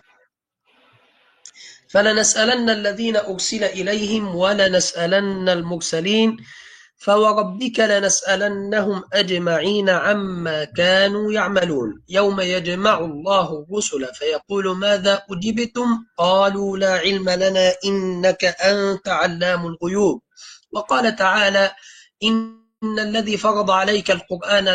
Speaker 5: فلنسألن الذين أرسل إليهم ولنسألن المرسلين. فوربك لنسألنهم أجمعين عما كانوا يعملون يوم يجمع الله الرسل فيقول ماذا أجبتم قالوا لا علم لنا إنك أنت علام الغيوب. وقال تعالى إن الذي فرض عليك القرآن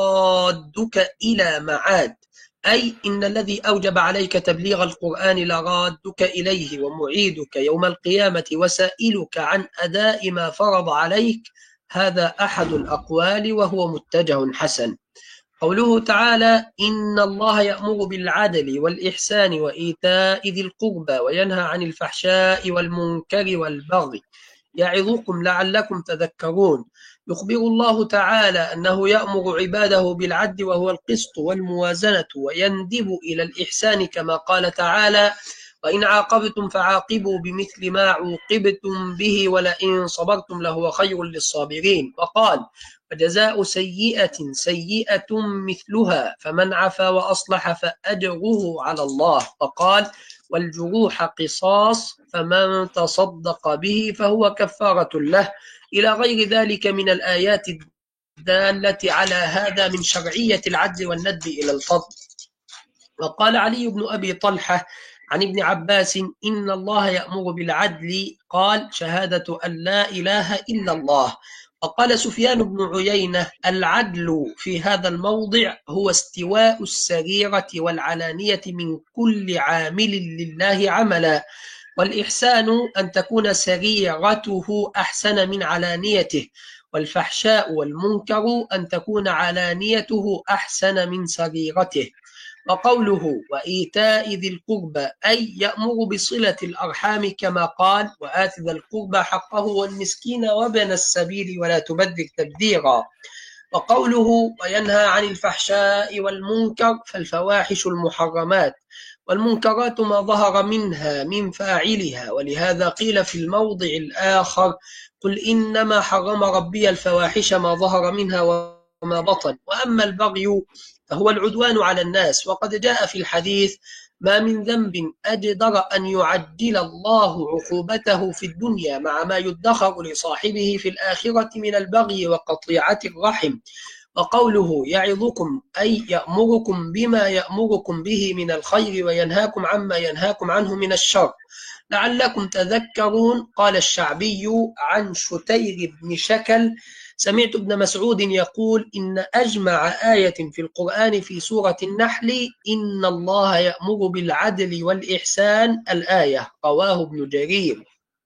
Speaker 5: لرادك إلى معاد، أي إن الذي أوجب عليك تبليغ القرآن لرادك إليه ومعيدك يوم القيامة وسائلك عن أداء ما فرض عليك. هذا أحد الأقوال وهو متجه حسن. قوله تعالى إن الله يأمر بالعدل والإحسان وإيتاء ذي القربى وينهى عن الفحشاء والمنكر والبغي يعظكم لعلكم تذكرون. يخبر الله تعالى أنه يأمر عباده بالعدل وهو القسط والموازنة، ويندب إلى الإحسان كما قال تعالى وإن عاقبتم فعاقبوا بمثل ما عوقبتم به ولئن صبرتم لهو خير للصابرين. وقال وجزاء سيئة سيئة مثلها فمن عفا وأصلح فأجره على الله. وقال والجروح قصاص فمن تصدق به فهو كفارة له، إلى غير ذلك من الآيات الدالة على هذا من شرعية العدل والندب إلى الفضل. وقال علي بن أبي طلحة عن ابن عباس إن الله يأمر بالعدل، قال شهادة أن لا إله إلا الله. وقال سفيان بن عيينة العدل في هذا الموضع هو استواء السريرة والعلانية من كل عامل لله عملا، والإحسان أن تكون سريرته أحسن من علانيته، والفحشاء والمنكر أن تكون علانيته أحسن من سريرته. وقوله وإيتاء ذي القربى أي يأمر بصلة الأرحام كما قال وآت ذا القربى حقه والمسكين وابن السبيل ولا تبذر تبذيرا. وقوله وينهى عن الفحشاء والمنكر فالفواحش المحرمات، والمنكرات ما ظهر منها من فاعلها، ولهذا قيل في الموضع الآخر قل إنما حرم ربي الفواحش ما ظهر منها وما بطن. وأما البغي فهو العدوان على الناس، وقد جاء في الحديث ما من ذنب أجدر أن يعجل الله عقوبته في الدنيا مع ما يدخر لصاحبه في الآخرة من البغي وقطيعة الرحم. وقوله يعظكم أي يأمركم بما يأمركم به من الخير وينهاكم عما ينهاكم عنه من الشر لعلكم تذكرون. قال الشعبي عن شتير بن شكل سمعت ابن مسعود يقول إن أجمع آية في القرآن في سورة النحل إن الله يأمر بالعدل والإحسان الآية، رواه ابن جرير.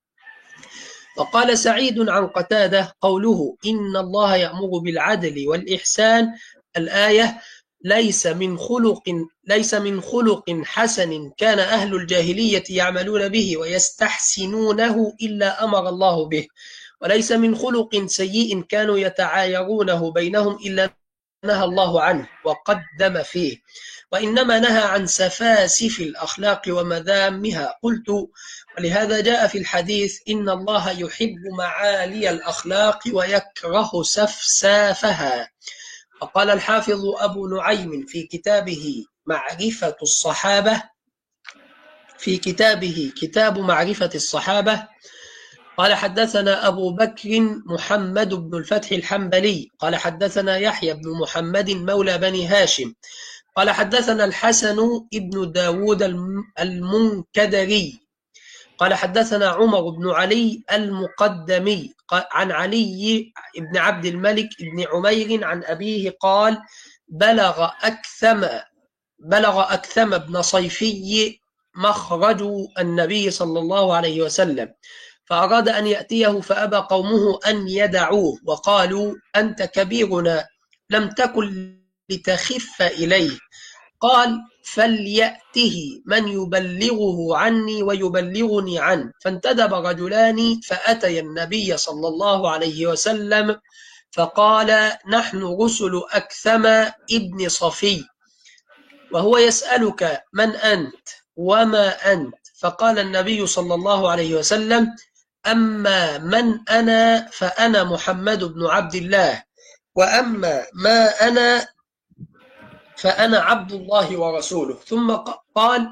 Speaker 5: وقال سعيد عن قتادة قوله إن الله يأمر بالعدل والإحسان الآية ليس من خلق ليس من خلق حسن كان أهل الجاهلية يعملون به ويستحسنونه إلا أمر الله به، وليس من خلق سيء كانوا يتعايرونه بينهم إلا نهى الله عنه وقدم فيه، وإنما نهى عن سفاسف الأخلاق ومذامها. قلت ولهذا جاء في الحديث إن الله يحب معالي الأخلاق ويكره سفسافها. وقال الحافظ أبو نعيم في كتابه معرفة الصحابة في كتابه كتاب معرفة الصحابة قال حدثنا أبو بكر محمد بن الفتح الحنبلي قال حدثنا يحيى بن محمد مولى بني هاشم قال حدثنا الحسن ابن داود المنكدري قال حدثنا عمر بن علي المقدمي عن علي بن عبد الملك بن عمير عن أبيه قال بلغ أكثم بلغ أكثم بن صيفي مخرج النبي صلى الله عليه وسلم فأراد أن يأتيه فأبى قومه أن يدعوه وقالوا أنت كبيرنا لم تكن لتخف إليه. قال فليأته من يبلغه عني ويبلغني عنه. فانتدب رجلان فأتي النبي صلى الله عليه وسلم فقال نحن رسل أكثم ابن صفي وهو يسألك من أنت وما أنت. فقال النبي صلى الله عليه وسلم أما من أنا فأنا محمد بن عبد الله، وأما ما أنا فأنا عبد الله ورسوله. ثم قال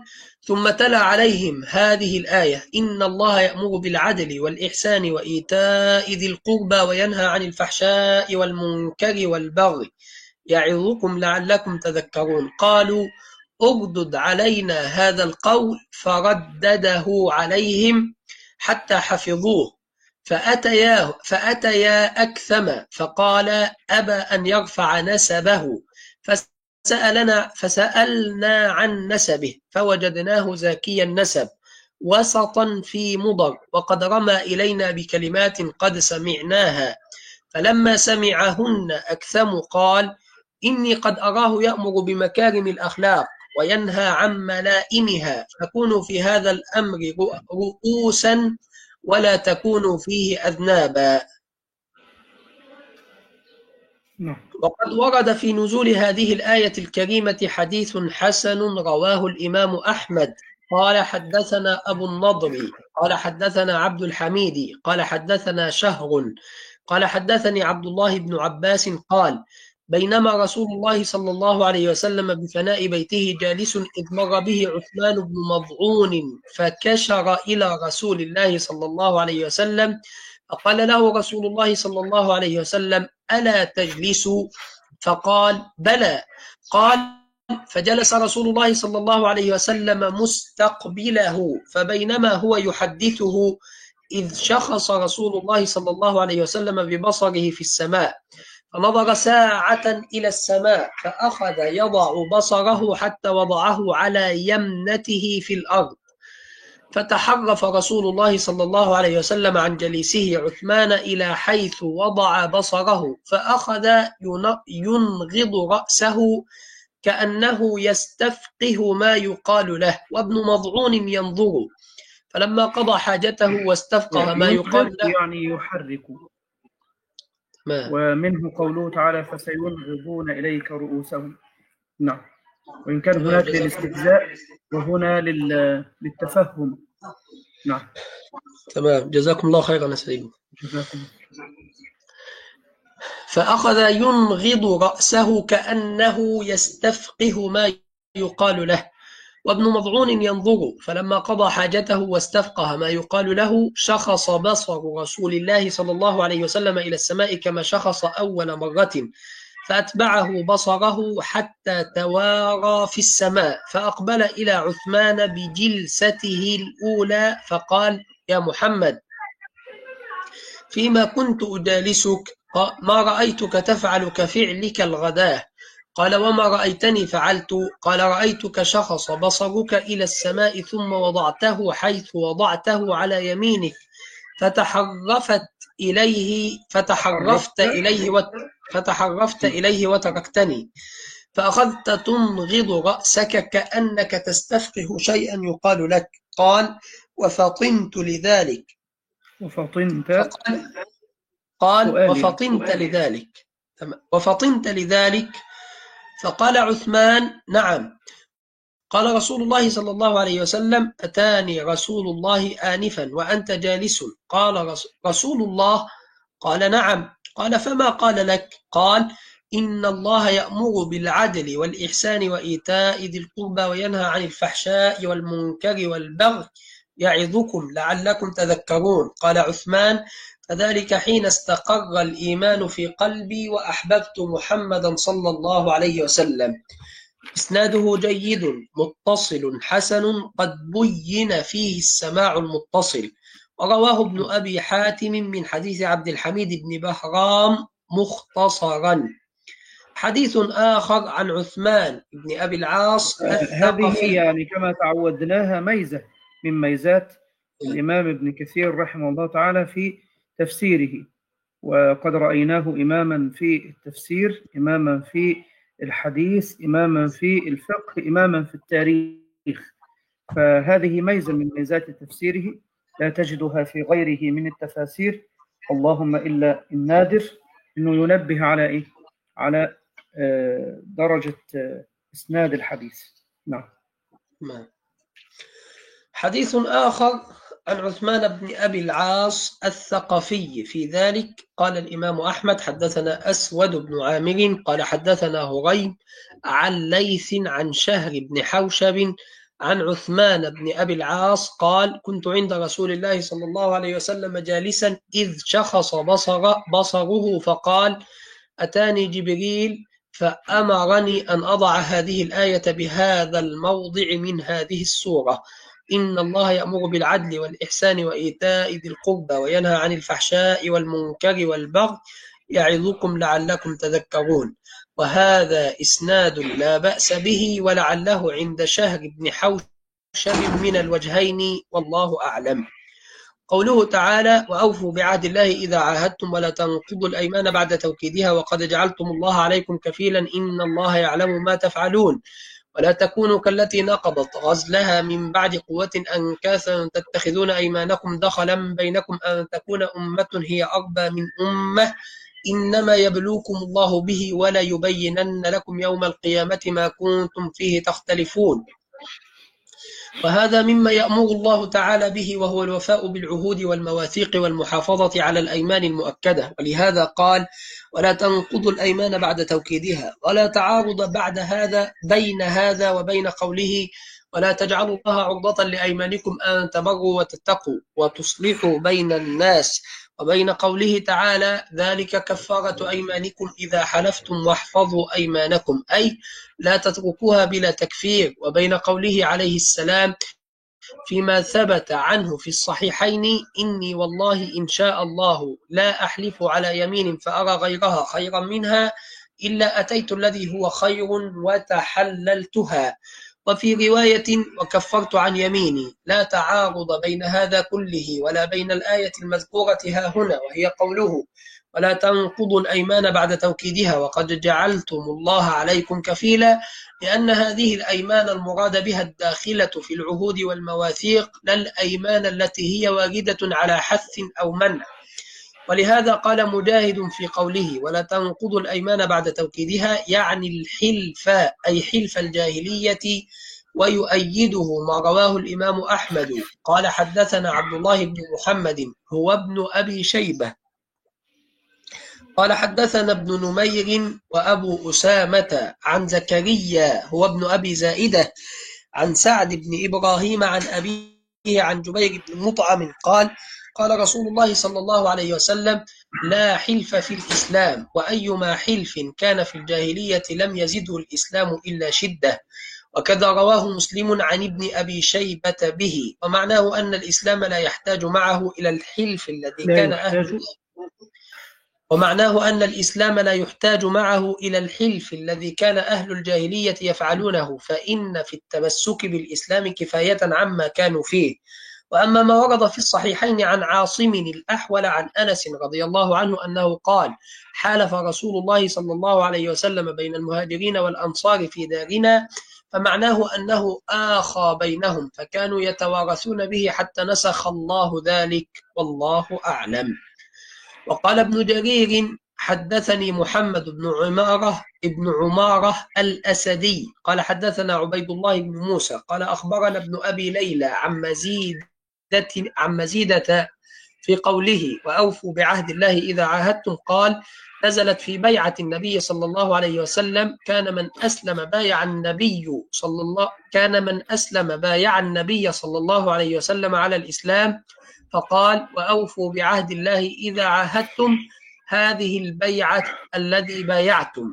Speaker 5: ثم تلا عليهم هذه الآية: إن الله يأمر بالعدل والإحسان وإيتاء ذي القربى وينهى عن الفحشاء والمنكر والبغي يعظكم لعلكم تذكرون. قالوا: اردد علينا هذا القول، فردده عليهم حتى حفظوه، فأتياه فأتيا أكثم فقال: أبى أن يرفع نسبه، فسألنا فسألنا عن نسبه فوجدناه زاكي النسب وسطا في مضر، وقد رمى إلينا بكلمات قد سمعناها. فلما سمعهن أكثم قال: إني قد أراه يأمر بمكارم الأخلاق وينهى عن ملائمها، فكونوا في هذا الأمر رؤوسا ولا تكونوا فيه أذنابا. وقد ورد في نزول هذه الآية الكريمة حديث حسن رواه الإمام أحمد قال: حدثنا أبو النضر قال حدثنا عبد الحميد قال حدثنا شهر قال حدثني عبد الله بن عباس قال: بينما رسول الله صلى الله عليه وسلم بفناء بيته جالس إذ مر به عثمان بن مضعون، فكشر إلى رسول الله صلى الله عليه وسلم، فقال له رسول الله صلى الله عليه وسلم: ألا تجلسوا؟ فقال: بلى. قال: فجلس رسول الله صلى الله عليه وسلم مستقبله، فبينما هو يحدثه إذ شخص رسول الله صلى الله عليه وسلم ببصره في السماء، فنظر ساعة إلى السماء، فأخذ يضع بصره حتى وضعه على يمنته في الأرض، فتحرف رسول الله صلى الله عليه وسلم عن جليسه عثمان إلى حيث وضع بصره، فأخذ ينغض رأسه كأنه يستفقه ما يقال له، وابن مضعون ينظر، فلما قضى حاجته واستفقه ما يقال له
Speaker 1: يعني يحرك.
Speaker 5: ما
Speaker 1: ومنه قوله تعالى: فسينغضون إليك رؤوسهم. نعم. وإن كان هناك للاستهزاء وهنا للتفهم. نعم.
Speaker 5: تمام، جزاكم الله خيرا يا سيدي. فأخذ ينغض رأسه كأنه يستفقه ما يقال له، وابن مضعون ينظر، فلما قضى حاجته واستفقه ما يقال له شخص بصر رسول الله صلى الله عليه وسلم إلى السماء كما شخص أول مرة، فأتبعه بصره حتى توارى في السماء، فأقبل إلى عثمان بجلسته الأولى فقال: يا محمد، فيما كنت أجالسك ما رأيتك تفعل كفعلك الغداة. قال: وما رأيتني فعلت؟ قال: رأيتك شخص بصرك إلى السماء ثم وضعته حيث وضعته على يمينك، فتحرفت إليه فتحرفت إليه وت... فتحرفت إليه وتركتني، فأخذت تنغض رأسك كأنك تستفقه شيئا يقال لك. قال: وفطنت لذلك.
Speaker 1: وفطنت
Speaker 5: فقال قال وفطنت لذلك وفطنت لذلك فقال عثمان: نعم. قال رسول الله صلى الله عليه وسلم: أتاني رسول الله آنفا وأنت جالس. قال: رسول الله؟ قال: نعم. قال: فما قال لك؟ قال: إن الله يأمر بالعدل والإحسان وإيتاء ذي القربى وينهى عن الفحشاء والمنكر والبغي يعظكم لعلكم تذكرون. قال عثمان: فذلك حين استقر الإيمان في قلبي وأحببت محمدا صلى الله عليه وسلم. إسناده جيد متصل حسن قد بين فيه السماع المتصل، ورواه ابن أبي حاتم من حديث عبد الحميد بن بهرام مختصرا. حديث آخر عن عثمان بن أبي العاص
Speaker 1: هذه يعني كما تعودناها ميزة من ميزات الإمام ابن كثير رحمه الله تعالى في تفسيره، وقد رأيناه إماما في التفسير، إماما في الحديث، إماما في الفقه، إماما في التاريخ. فهذه ميزة من ميزات تفسيره لا تجدها في غيره من التفاسير، اللهم إلا النادر، أنه ينبه على إيه؟ على درجة إسناد الحديث. نعم.
Speaker 5: حديث آخر عن عثمان بن أبي العاص الثقفي في ذلك قال الإمام أحمد: حدثنا أسود بن عامر قال حدثنا هريم عن ليث عن شهر بن حوشب عن عثمان بن أبي العاص قال كنت عند رسول الله صلى الله عليه وسلم جالسا إذ شخص بصر بصره فقال أتاني جبريل فأمرني أن أضع هذه الآية بهذا الموضع من هذه السورة إن الله يأمر بالعدل والإحسان وإيتاء ذي القربى وينهى عن الفحشاء والمنكر والبغي يعظكم لعلكم تذكرون. وهذا إسناد لا بأس به ولعله عند شهر بن حوشب من الوجهين والله أعلم. قوله تعالى وأوفوا بعهد الله إذا عاهدتم ولا تنقضوا الأيمان بعد توكيدها وقد جعلتم الله عليكم كفيلا إن الله يعلم ما تفعلون ولا تكونوا كالتي نقضت غزلها من بعد قوة أنكاثا تتخذون أيمانكم دخلا بينكم أن تكون أمة هي أربى من أمة إنما يبلوكم الله به ولا يبينن لكم يوم القيامة ما كنتم فيه تختلفون. وهذا مما يأمر الله تعالى به وهو الوفاء بالعهود والمواثيق والمحافظة على الأيمان المؤكدة. ولهذا قال ولا تنقضوا الأيمان بعد توكيدها ولا تعارض بعد هذا بين هذا وبين قوله ولا تجعلوا الله عرضة لأيمانكم أن تبروا وتتقوا وتصلحوا بين الناس وبين قوله تعالى ذلك كفارة أيمانكم إذا حلفتم واحفظوا أيمانكم أي لا تتركوها بلا تكفير وبين قوله عليه السلام فيما ثبت عنه في الصحيحين إني والله إن شاء الله لا أحلف على يمين فأرى غيرها خيرا منها إلا أتيت الذي هو خير وتحللتها. وفي رواية وكفرت عن يميني لا تعارض بين هذا كله ولا بين الآية المذكورة ها هنا وهي قوله ولا تنقضوا الأيمان بعد توكيدها وقد جعلتم الله عليكم كفيلا لأن هذه الأيمان المراد بها الداخلة في العهود والمواثيق لا الأيمان التي هي واردة على حث أو منع. ولهذا قال مجاهد في قوله ولا تنقضوا الأيمان بعد توكيدها يعني الحلف أي حلف الجاهلية. ويؤيده ما رواه الإمام أحمد قال حدثنا عبد الله بن محمد هو ابن أبي شيبة قال حدثنا ابن نمير وأبو أسامة عن زكريا هو ابن أبي زائدة عن سعد بن إبراهيم عن أبيه عن جبير بن مطعم قال قال رسول الله صلى الله عليه وسلم لا حلف في الإسلام وأيما حلف كان في الجاهلية لم يزده الإسلام إلا شدة. وكذا رواه مسلم عن ابن أبي شيبة به ومعناه أن الإسلام لا يحتاج معه إلى الحلف الذي كان أهل ومعناه أن الإسلام لا يحتاج معه إلى الحلف الذي كان أهل الجاهلية يفعلونه فإن في التمسك بالإسلام كفاية عما كانوا فيه. وأما ما ورد في الصحيحين عن عاصم الأحول عن أنس رضي الله عنه أنه قال حالف رسول الله صلى الله عليه وسلم بين المهاجرين والأنصار في دارنا فمعناه أنه آخى بينهم فكانوا يتوارثون به حتى نسخ الله ذلك والله أعلم. وقال ابن جرير حدثني محمد بن عمارة ابن عمارة الأسدي قال حدثنا عبيد الله بن موسى قال أخبرنا ابن أبي ليلى عن مزيدة عن مزيدة في قوله وأوفوا بعهد الله إذا عاهدتم قال نزلت في بيعة النبي صلى الله عليه وسلم كان من أسلم بايع النبي صلى الله كان من أسلم بايع النبي صلى الله عليه وسلم على الإسلام فقال وأوفوا بعهد الله إذا عاهدتم هذه البيعة الذي بايعتم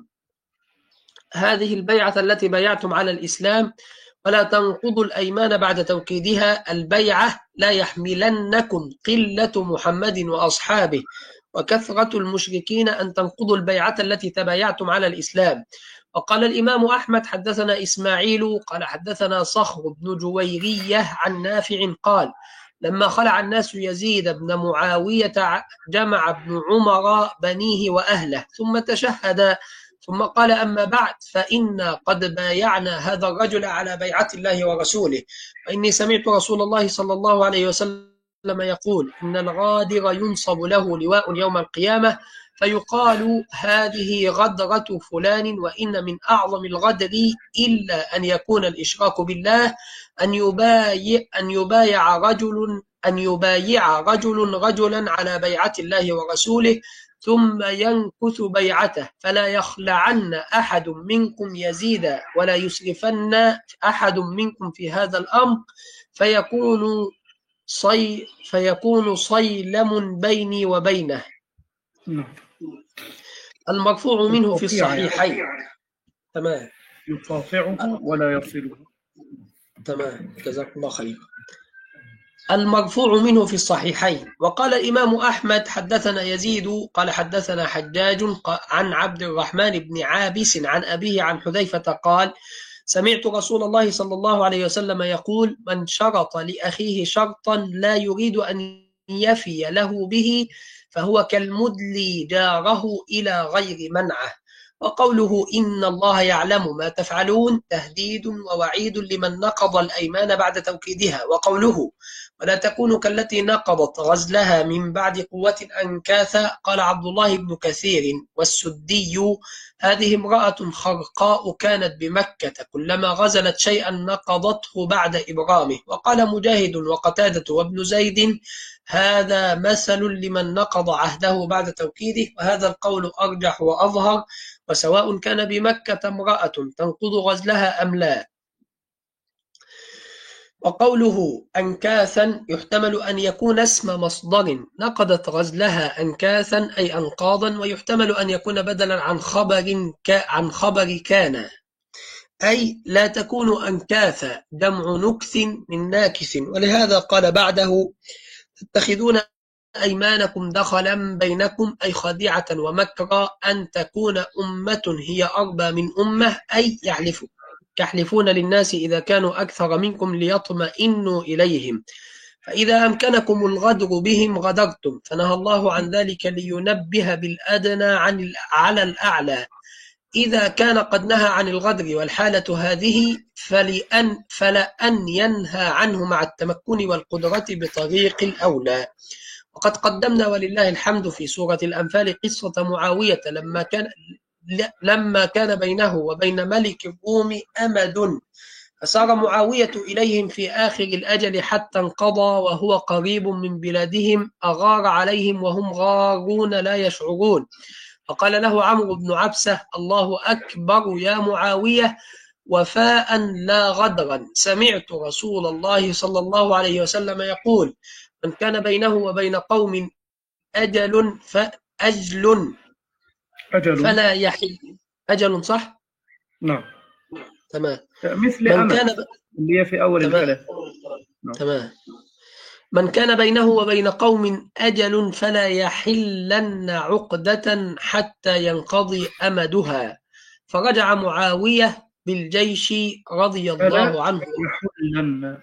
Speaker 5: هذه البيعة التي بايعتم على الإسلام ولا تنقضوا الأيمان بعد توكيدها البيعة لا يحملنكم قلة محمد وأصحابه وكثرة المشركين أن تنقضوا البيعة التي تبايعتم على الإسلام. وقال الإمام أحمد حدثنا إسماعيل قال حدثنا صخر بن جويرية عن نافع قال لما خلع الناس يزيد بن معاوية جمع ابن عمر بنيه وأهله ثم تشهد ثم قال أما بعد فإنا قد بايعنا هذا الرجل على بيعة الله ورسوله وإني سمعت رسول الله صلى الله عليه وسلم يقول إن الغادر ينصب له لواء يوم القيامة فيقال هذه غدرة فلان وإن من أعظم الغدر إلا أن يكون الإشراك بالله أن يبايع أن يبايع رجل أن يبايع رجل رجلا على بيعة الله ورسوله ثم ينكث بيعته فلا يخلعن أحد منكم يزيد ولا يسرفن أحد منكم في هذا الأمر فيكون صي فيكون صيلم بيني وبينه. المرفوع منه في الصحيحين. تمام.
Speaker 1: يقاطعه ولا يصله.
Speaker 5: تمام، جزاكم الله خير. المرفوع منه في الصحيحين. وقال الإمام أحمد حدثنا يزيد قال حدثنا حجاج عن عبد الرحمن بن عابس عن أبيه عن حذيفة قال سمعت رسول الله صلى الله عليه وسلم يقول من شرط لأخيه شرطا لا يريد أن يفي له به فهو كالمدلي جاره إلى غير منعه. وقوله إن الله يعلم ما تفعلون تهديد ووعيد لمن نقض الأيمان بعد توكيدها. وقوله ولا تكونوا كالتي نقضت غزلها من بعد قوة أنكاثا قال عبد الله بن كثير والسدي هذه امرأة خرقاء كانت بمكة كلما غزلت شيئا نقضته بعد إبرامه. وقال مجاهد وقتادة وابن زيد هذا مثل لمن نقض عهده بعد توكيده، وهذا القول أرجح وأظهر، وسواء كان بمكة امرأة تنقض غزلها أم لا. وقوله أنكاثا يحتمل أن يكون اسم مصدر نقضت غزلها أنكاثا أي أنقاضا، ويحتمل أن يكون بدلا عن خبر عن خبر كان أي لا تكون أنكاثا جمع نكث من ناكث. ولهذا قال بعده تتخذون أيمانكم دخلا بينكم أي خديعة ومكرا أن تكون أمة هي أربى من أمة أي يحلفون يحلفون للناس إذا كانوا أكثر منكم ليطمئنوا إليهم فإذا أمكنكم الغدر بهم غدرتم. فنهى الله عن ذلك لينبه بالأدنى عن على الأعلى. إذا كان قد نهى عن الغدر والحالة هذه فلأن فلأن ينهى عنه مع التمكن والقدرة بطريق الأولى. وقد قدمنا ولله الحمد في سورة الأنفال قصة معاوية لما كان لما كان بينه وبين ملك الروم أمد فسار معاوية إليهم في آخر الأجل حتى انقضى وهو قريب من بلادهم أغار عليهم وهم غارون لا يشعرون. فقال له عمرو بن عبسة الله أكبر يا معاوية وفاء لا غدرا سمعت رسول الله صلى الله عليه وسلم يقول من كان بينه وبين قوم أجل فأجل
Speaker 1: أجل
Speaker 5: فلا يحل. أجل صح؟
Speaker 1: نعم
Speaker 5: تمام.
Speaker 1: مثل
Speaker 5: من
Speaker 1: أمل
Speaker 5: كان
Speaker 1: اللي هي في أول
Speaker 5: تمام.
Speaker 1: الكلام. نعم.
Speaker 5: تمام. من كان بينه وبين قوم أجل فلا يحلن عقدة حتى ينقضي أمدها. فرجع معاوية بالجيش رضي الله عنه
Speaker 1: يحلن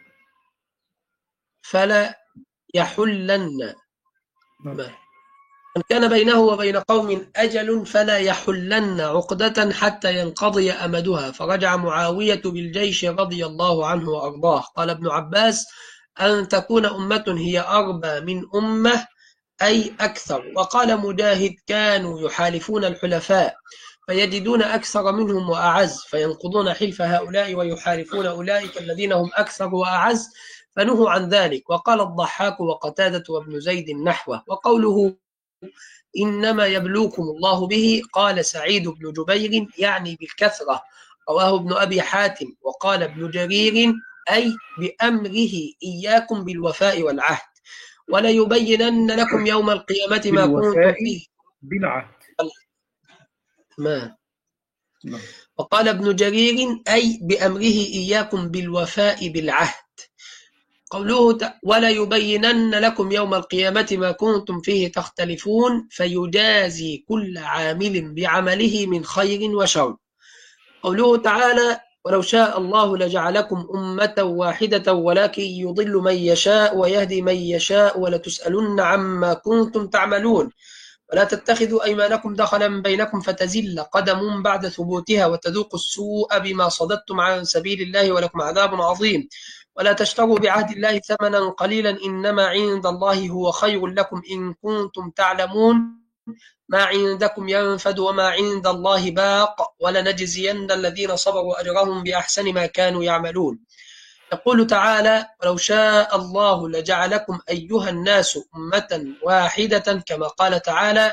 Speaker 5: فلا يحلن.
Speaker 1: نعم.
Speaker 5: من كان بينه وبين قوم أجل فلا يحلن عقدة حتى ينقضي أمدها. فرجع معاوية بالجيش رضي الله عنه وأرضاه. قال ابن عباس أن تكون أمة هي أربى من أمة أي أكثر. وقال مجاهد كانوا يحالفون الحلفاء فيجدون أكثر منهم وأعز فينقضون حلف هؤلاء ويحالفون أولئك الذين هم أكثر وأعز فنهوا عن ذلك. وقال الضحاك وقتادة وابن زيد نحوه. وقوله إنما يبلوكم الله به قال سعيد بن جبير يعني بالكثرة رواه ابن أبي حاتم. وقال ابن جرير أي بأمره إياكم بالوفاء والعهد ولا يبينن لكم يوم القيامة ما كنتم فيه
Speaker 1: بالعهد.
Speaker 5: ما. وقال ابن جرير أي بأمره إياكم بالوفاء بالعهد. قوله ولا يبينن لكم يوم القيامة ما كنتم فيه تختلفون فيجازي كل عامل بعمله من خير وشر. قوله تعالى ولو شاء الله لجعلكم أمة واحدة ولكن يضل من يشاء ويهدي من يشاء ولتسألن عما كنتم تعملون. ولا تتخذوا أيمانكم دخلا بينكم فتزل قدم بعد ثبوتها وتذوقوا السوء بما صددتم عن سبيل الله ولكم عذاب عظيم. ولا تشتروا بعهد الله ثمنا قليلا إنما عند الله هو خير لكم إن كنتم تعلمون. ما عندكم ينفد وما عند الله باق ولنجزين الذين صبروا أجرهم بأحسن ما كانوا يعملون. يقول تعالى ولو شاء الله لجعلكم أيها الناس أمة واحدة كما قال تعالى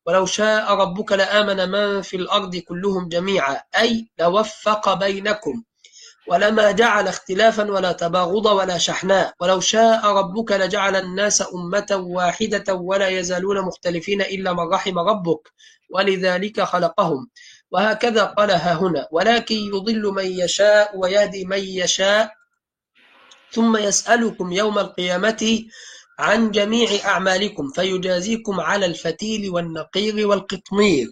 Speaker 5: ولو شاء ربك لآمن من في الأرض كلهم جميعا أي لوفق بينكم ولما جعل اختلافا ولا تباغضا ولا شحناء ولو شاء ربك لجعل الناس أمة واحدة ولا يزالون مختلفين إلا من رحم ربك ولذلك خلقهم وهكذا قالها هنا ولكن يضل من يشاء ويهدي من يشاء ثم يسألكم يوم القيامة عن جميع أعمالكم فيجازيكم على الفتيل والنقير والقطمير.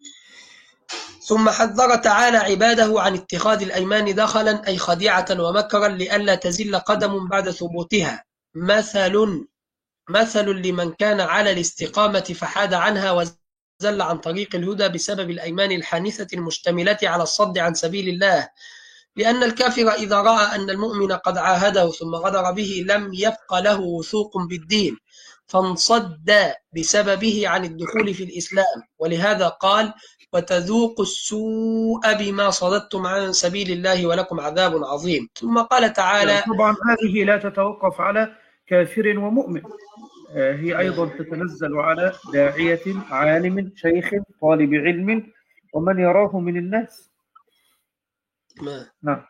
Speaker 5: ثم حذر تعالى عباده عن اتخاذ الأيمان دخلا أي خديعة ومكرا لئلا تزل قدم بعد ثبوتها مثل مثل لمن كان على الاستقامة فحاد عنها وزل عن طريق الهدى بسبب الأيمان الحانثة المشتملة على الصد عن سبيل الله لأن الكافر إذا رأى أن المؤمن قد عاهده ثم غدر به لم يبق له وثوق بالدين فانصد بسببه عن الدخول في الإسلام ولهذا قال وتذوقوا السوء بما صددتم عن سبيل الله ولكم عذاب عظيم. ثم قال تعالى
Speaker 1: طبعا هذه لا تتوقف على كافر ومؤمن، هي أيضا تتنزل على داعية عالم شيخ طالب علم ومن يراه من الناس.
Speaker 5: ما.
Speaker 1: نعم.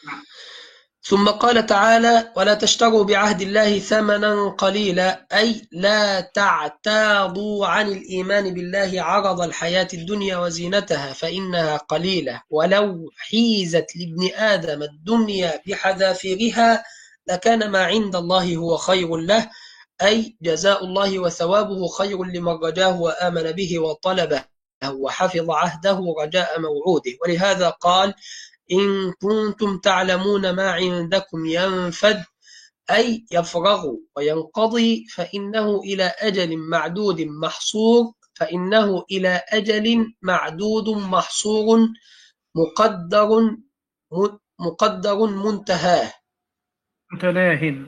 Speaker 5: ثم قال تعالى ولا تشتروا بعهد الله ثمنا قليلا أي لا تعتاضوا عن الإيمان بالله عرض الحياة الدنيا وزينتها فإنها قليلة ولو حيزت لابن آدم الدنيا بحذافيرها لكان ما عند الله هو خير له أي جزاء الله وثوابه خير لمن رجاه وآمن به وطلبه وحفظ عهده رجاء موعوده ولهذا قال إن كنتم تعلمون ما عندكم ينفد أي يفرغ وينقضي فإنه إلى أجل معدود محصور فإنه إلى أجل معدود محصور مقدر مقدر منتهاه
Speaker 1: متناه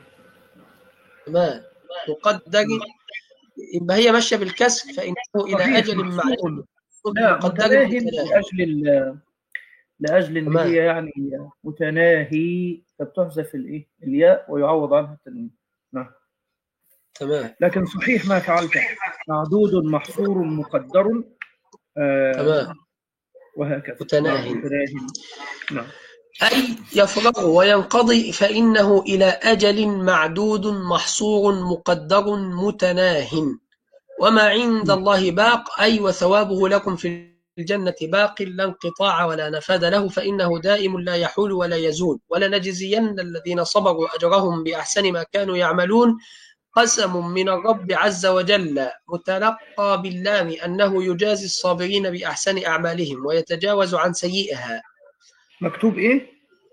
Speaker 5: ما مقدر يبقى هي ماشية بالكسر فإنه إلى أجل معدود
Speaker 1: لا
Speaker 5: مقدر
Speaker 1: متناه لأجل لأجل إن هي يعني متناهي فبتحذف الإيه الياء ويعوض عنها التنوين. نعم
Speaker 5: تمام.
Speaker 1: لكن صحيح ما فعلت معدود محصور مقدر آه
Speaker 5: تمام
Speaker 1: وهكذا
Speaker 5: متناهي.
Speaker 1: نعم.
Speaker 5: أي يفرغ وينقضي فإنه إلى أجل معدود محصور مقدر متناه وما عند الله باق أي وثوابه لكم في الجنة باق لا انقطاع ولا نفاد له فإنه دائم لا يحول ولا يزول ولنجزين الذين صبروا أجرهم بأحسن ما كانوا يعملون قسم من الرب عز وجل متلقى باللام أنه يجازي الصابرين بأحسن أعمالهم ويتجاوز عن سيئها.
Speaker 1: مكتوب إيه؟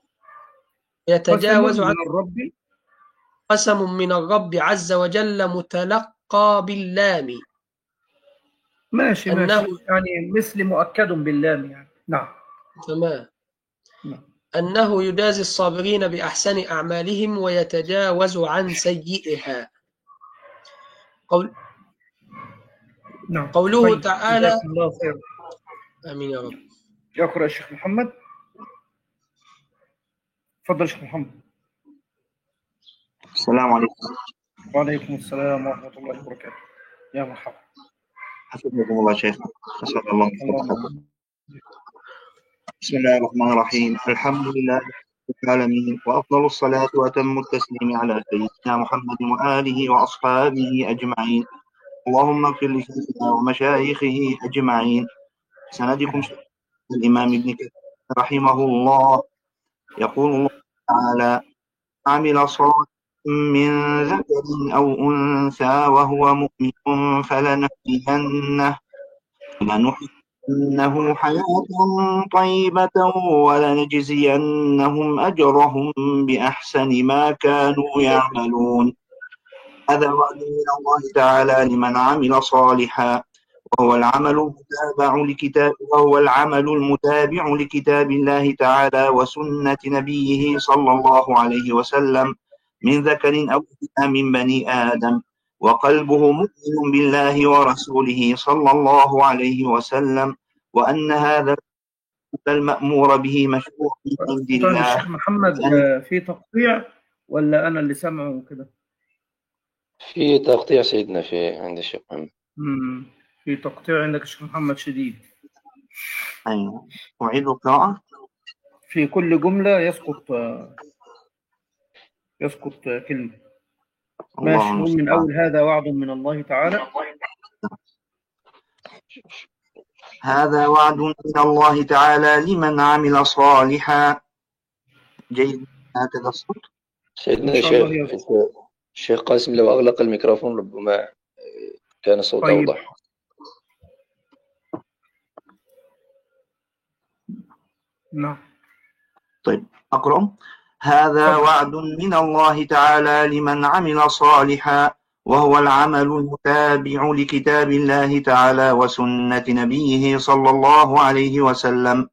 Speaker 5: يتجاوز عن
Speaker 1: الرب
Speaker 5: قسم من الرب عز وجل متلقى باللام
Speaker 1: ماشي
Speaker 5: أنه
Speaker 1: ماشي يعني مثل مؤكد باللام يعني. نعم
Speaker 5: تمام.
Speaker 1: نعم.
Speaker 5: أنه يجازي الصابرين بأحسن أعمالهم ويتجاوز عن سيئها. قول
Speaker 1: نعم.
Speaker 5: قوله
Speaker 1: طيب.
Speaker 5: تعالى
Speaker 1: الله خير.
Speaker 5: آمين يا رب.
Speaker 1: يقرأ الشيخ محمد. تفضل شيخ محمد.
Speaker 6: السلام عليكم.
Speaker 1: وعليكم السلام ورحمة الله وبركاته. يا مرحبا.
Speaker 6: حفظكم الله شيخ. أسأل الله
Speaker 1: الله.
Speaker 6: بسم الله الرحمن الرحيم. الحمد لله رب العالمين وأفضل الصلاة وأتم التسليم على سيدنا محمد وآله وأصحابه أجمعين. اللهم اغفر لشيخنا ومشايخه أجمعين. سندكم الإمام ابن كثير رحمه الله يقول الله تعالى عمل صالحا من ذكر أو أنثى وهو مؤمن فلنحيينه فلنحيينه حياة طيبة ولنجزينهم أجرهم بأحسن ما كانوا يعملون. هذا وعد من الله تعالى لمن عمل صالحا وهو العمل المتابع لكتاب وهو العمل المتابع لكتاب الله تعالى وسنة نبيه صلى الله عليه وسلم من ذكر أو أنثى من بني آدم وقلبه مؤمن بالله ورسوله صلى الله عليه وسلم وأن هذا المأمور به مشروع من عند الله.
Speaker 1: الشيخ محمد في تقطيع ولا أنا اللي سمعه كده؟
Speaker 2: في تقطيع سيدنا في عند الشيخ محمد.
Speaker 1: في تقطيع عندك الشيخ محمد شديد.
Speaker 6: أيوة. أعيد القراءة.
Speaker 1: في كل جملة يسقط يسقط كلمة.
Speaker 6: الله
Speaker 1: ماشي، نقول من
Speaker 6: المستعان.
Speaker 1: أول هذا وعد من الله تعالى.
Speaker 6: هذا وعد من الله تعالى لمن عمل صالحا. جيد هكذا الصوت.
Speaker 2: سيدنا
Speaker 1: إن شاء الله
Speaker 2: الشيخ
Speaker 1: يسقط.
Speaker 2: الشيخ قاسم لو أغلق الميكروفون ربما كان الصوت
Speaker 1: طيب.
Speaker 2: أوضح.
Speaker 1: نعم.
Speaker 6: طيب أقرأ. هذا وعد من الله تعالى لمن عمل صالحا، وهو العمل المتابع لكتاب الله تعالى وسنة نبيه صلى الله عليه وسلم،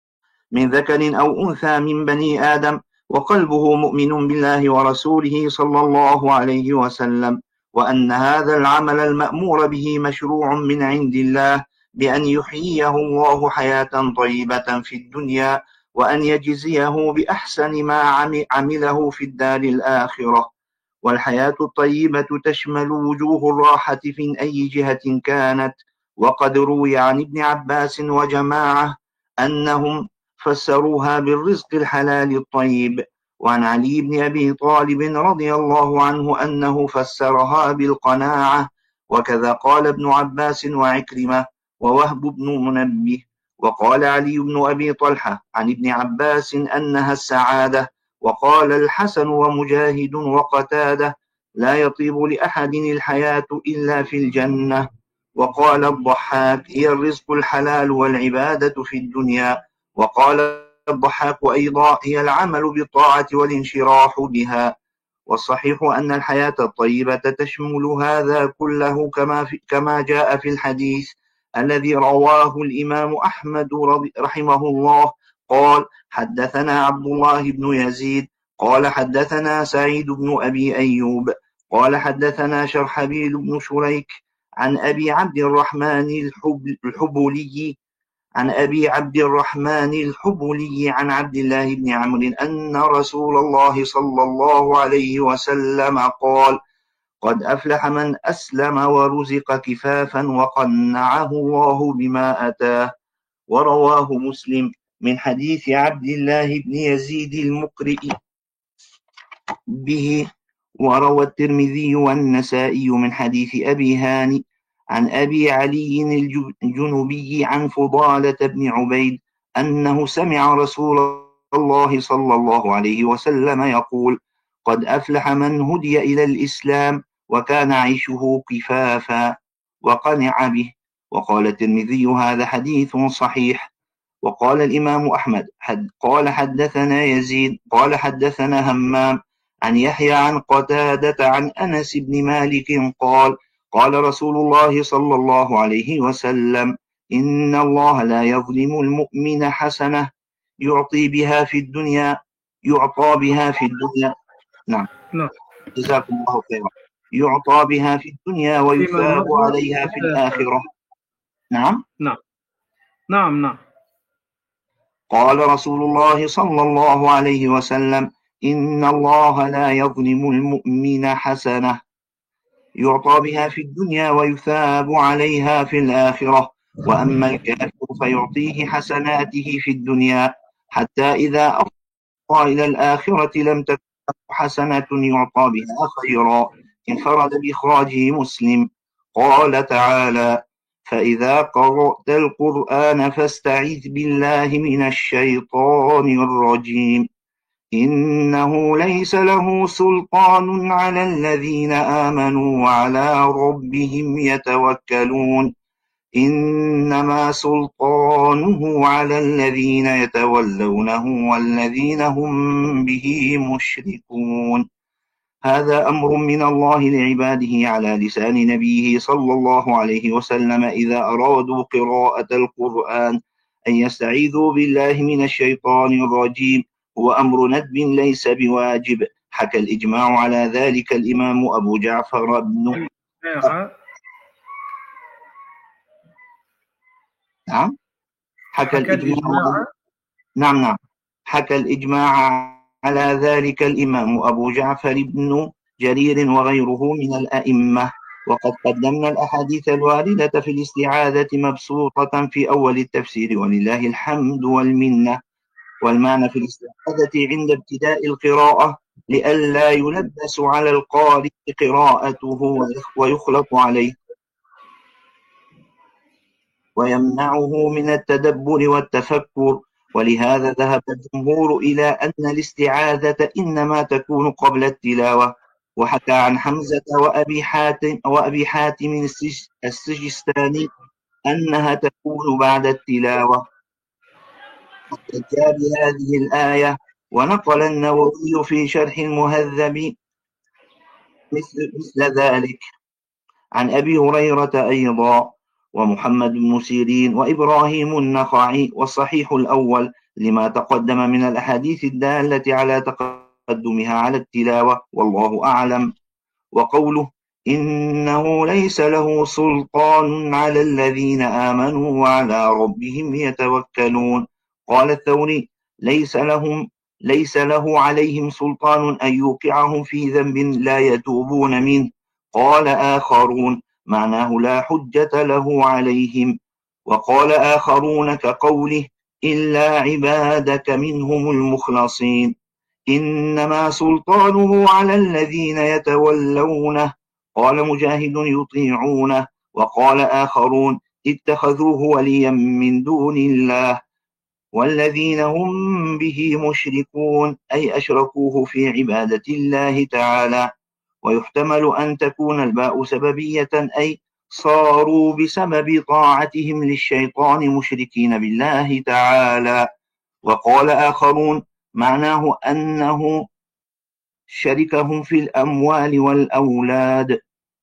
Speaker 6: من ذكر أو أنثى من بني آدم، وقلبه مؤمن بالله ورسوله صلى الله عليه وسلم، وأن هذا العمل المأمور به مشروع من عند الله، بأن يحييه الله حياة طيبة في الدنيا، وأن يجزيه بأحسن ما عمله في الدار الآخرة. والحياة الطيبة تشمل وجوه الراحة في أي جهة كانت. وقد روي عن ابن عباس وجماعة أنهم فسروها بالرزق الحلال الطيب، وعن علي بن أبي طالب رضي الله عنه أنه فسرها بالقناعة، وكذا قال ابن عباس وعكرمة ووهب بن منبه. وقال علي بن أبي طلحة عن ابن عباس أنها السعادة. وقال الحسن ومجاهد وقتادة لا يطيب لأحد الحياة إلا في الجنة. وقال الضحاك هي الرزق الحلال والعبادة في الدنيا. وقال الضحاك أيضا هي العمل بالطاعة والانشراح بها. والصحيح أن الحياة الطيبة تشمل هذا كله كما, في كما جاء في الحديث الذي رواه الإمام أحمد رحمه الله قال حدثنا عبد الله بن يزيد قال حدثنا سعيد بن أبي أيوب قال حدثنا شرحبيل بن شريك عن أبي عبد الرحمن الحبولي عن أبي عبد الرحمن الحبولي عن عبد الله بن عمرو أن رسول الله صلى الله عليه وسلم قال قد أفلح من أسلم ورزق كفافا وقنعه الله بما أتاه. ورواه مسلم من حديث عبد الله بن يزيد المقرئ به. وروى الترمذي والنسائي من حديث أبي هاني عن أبي علي الجنوبي عن فضالة بن عبيد أنه سمع رسول الله صلى الله عليه وسلم يقول قد أفلح من هدي إلى الإسلام وكان عيشه كفافا وقنع به. وقال الترمذي هذا حديث صحيح. وقال الإمام أحمد حد قال حدثنا يزيد قال حدثنا همام عن يحيى عن قتادة عن أنس بن مالك قال قال رسول الله صلى الله عليه وسلم إن الله لا يظلم المؤمن حسنة يعطي بها في الدنيا يعطى بها في الدنيا نعم جزاكم الله خيرا يعطى بها في الدنيا ويثاب عليها في الآخرة. نعم
Speaker 1: نعم نعم نعم
Speaker 6: قال رسول الله صلى الله عليه وسلم إن الله لا يظلم المؤمن حسنة يعطى بها في الدنيا ويثاب عليها في الآخرة. وأما الكافر فيعطيه حسناته في الدنيا حتى إذا أفضى إلى الآخرة لم تكن حسنة يعطى بها خيرا. انفرد بإخراجه مسلم. قال تعالى فإذا قرأت القرآن فاستعذ بالله من الشيطان الرجيم إنه ليس له سلطان على الذين آمنوا وعلى ربهم يتوكلون إنما سلطانه على الذين يتولونه والذين هم به مشركون. هذا أمر من الله لعباده على لسان نبيه صلى الله عليه وسلم إذا أرادوا قراءة القرآن أن يستعيذوا بالله من الشيطان الرجيم. هو أمر ندب ليس بواجب. حكى الإجماع على ذلك الإمام أبو جعفر بن نعم حكى الإجماع نعم نعم حكى الإجماع على ذلك الإمام أبو جعفر بن جرير وغيره من الأئمة. وقد قدمنا الأحاديث الواردة في الاستعاذة مبسوطة في أول التفسير ولله الحمد والمنة. والمعنى في الاستعاذة عند ابتداء القراءة لئلا يلبس على القارئ قراءته ويخلط عليه ويمنعه من التدبر والتفكر. ولهذا ذهب الجمهور إلى أن الاستعاذة إنما تكون قبل التلاوة. وحكى عن حمزة وأبي حاتم وأبي حاتم السجستاني أنها تكون بعد التلاوة. واحتج بهذه الآية ونقل النووي في شرح المهذب مثل, مثل ذلك عن أبي هريرة أيضا ومحمد بن سيرين وإبراهيم النخعي. والصحيح الأول لما تقدم من الأحاديث الدالة على تقدمها على التلاوة والله أعلم. وقوله إنه ليس له سلطان على الذين آمنوا وعلى ربهم يتوكلون. قال الثوري ليس لهم ليس له عليهم سلطان أن يوقعهم في ذنب لا يتوبون منه. قال آخرون معناه لا حجة له عليهم. وقال آخرون كقوله إلا عبادك منهم المخلصين إنما سلطانه على الذين يتولونه. قال مجاهد يطيعونه. وقال آخرون اتخذوه وليا من دون الله والذين هم به مشركون أي أشركوه في عبادة الله تعالى. ويحتمل أن تكون الباء سببية أي صاروا بسبب طاعتهم للشيطان مشركين بالله تعالى. وقال آخرون معناه أنه شركهم في الأموال والأولاد.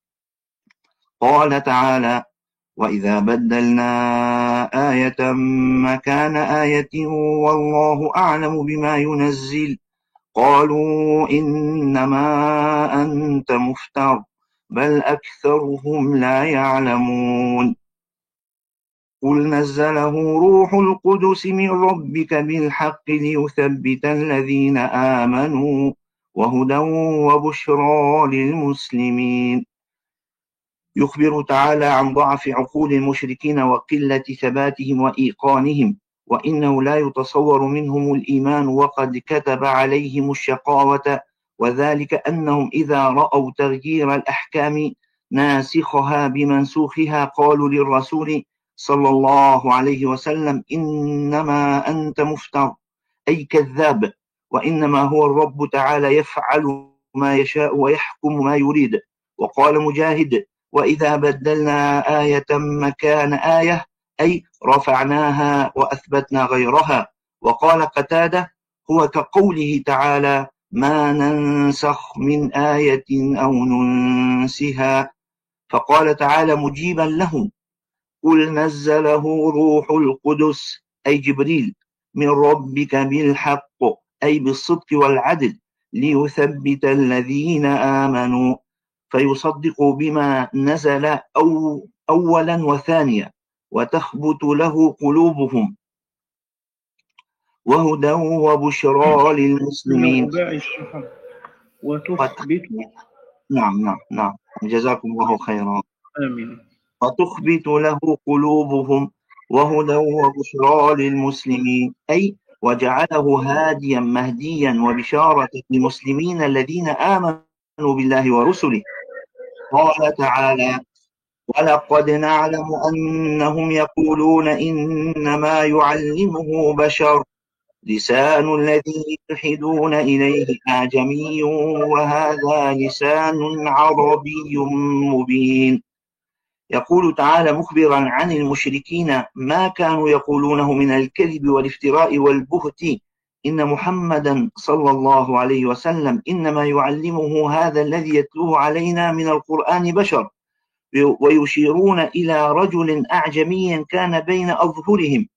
Speaker 6: قال تعالى وإذا بدلنا آية مكان آية والله أعلم بما ينزل قالوا إنما أنت مفتر بل أكثرهم لا يعلمون. قل نزله روح القدس من ربك بالحق ليثبت الذين آمنوا وهدى وبشرى للمسلمين. يخبر تعالى عن ضعف عقول المشركين وقلة ثباتهم وإيقانهم وإنه لا يتصور منهم الإيمان وقد كتب عليهم الشقاوة. وذلك أنهم إذا رأوا تغيير الأحكام ناسخها بمنسوخها قالوا للرسول صلى الله عليه وسلم إنما أنت مفتر أي كذاب وإنما هو الرب تعالى يفعل ما يشاء ويحكم ما يريد. وقال مجاهد وإذا بدلنا آية مكان آية أي رفعناها وأثبتنا غيرها. وقال قتادة هو كقوله تعالى ما ننسخ من آية أو ننسها. فقال تعالى مجيبا لهم قل نزله روح القدس أي جبريل من ربك بالحق أي بالصدق والعدل ليثبت الذين آمنوا فيصدقوا بما نزل أو أولا وثانيا وتخبت له قلوبهم وهدى وبشرى للمسلمين.
Speaker 1: وتثبت
Speaker 6: نعم نعم نعم جزاكم الله خيرا.
Speaker 1: آمين.
Speaker 6: وتخبت له قلوبهم وهدى وبشرى للمسلمين أي وجعله هاديا مهديا وبشارة للمسلمين الذين آمنوا بالله ورسله. قال تعالى ولقد نعلم أنهم يقولون إنما يعلمه بشر لسان الذي يلحدون إليه أعجمي وهذا لسان عربي مبين. يقول تعالى مخبرا عن المشركين ما كانوا يقولونه من الكذب والافتراء والبهت إن محمدا صلى الله عليه وسلم إنما يعلمه هذا الذي يتلوه علينا من القرآن بشر ويشيرون إلى رجل أعجمي كان بين أظهرهم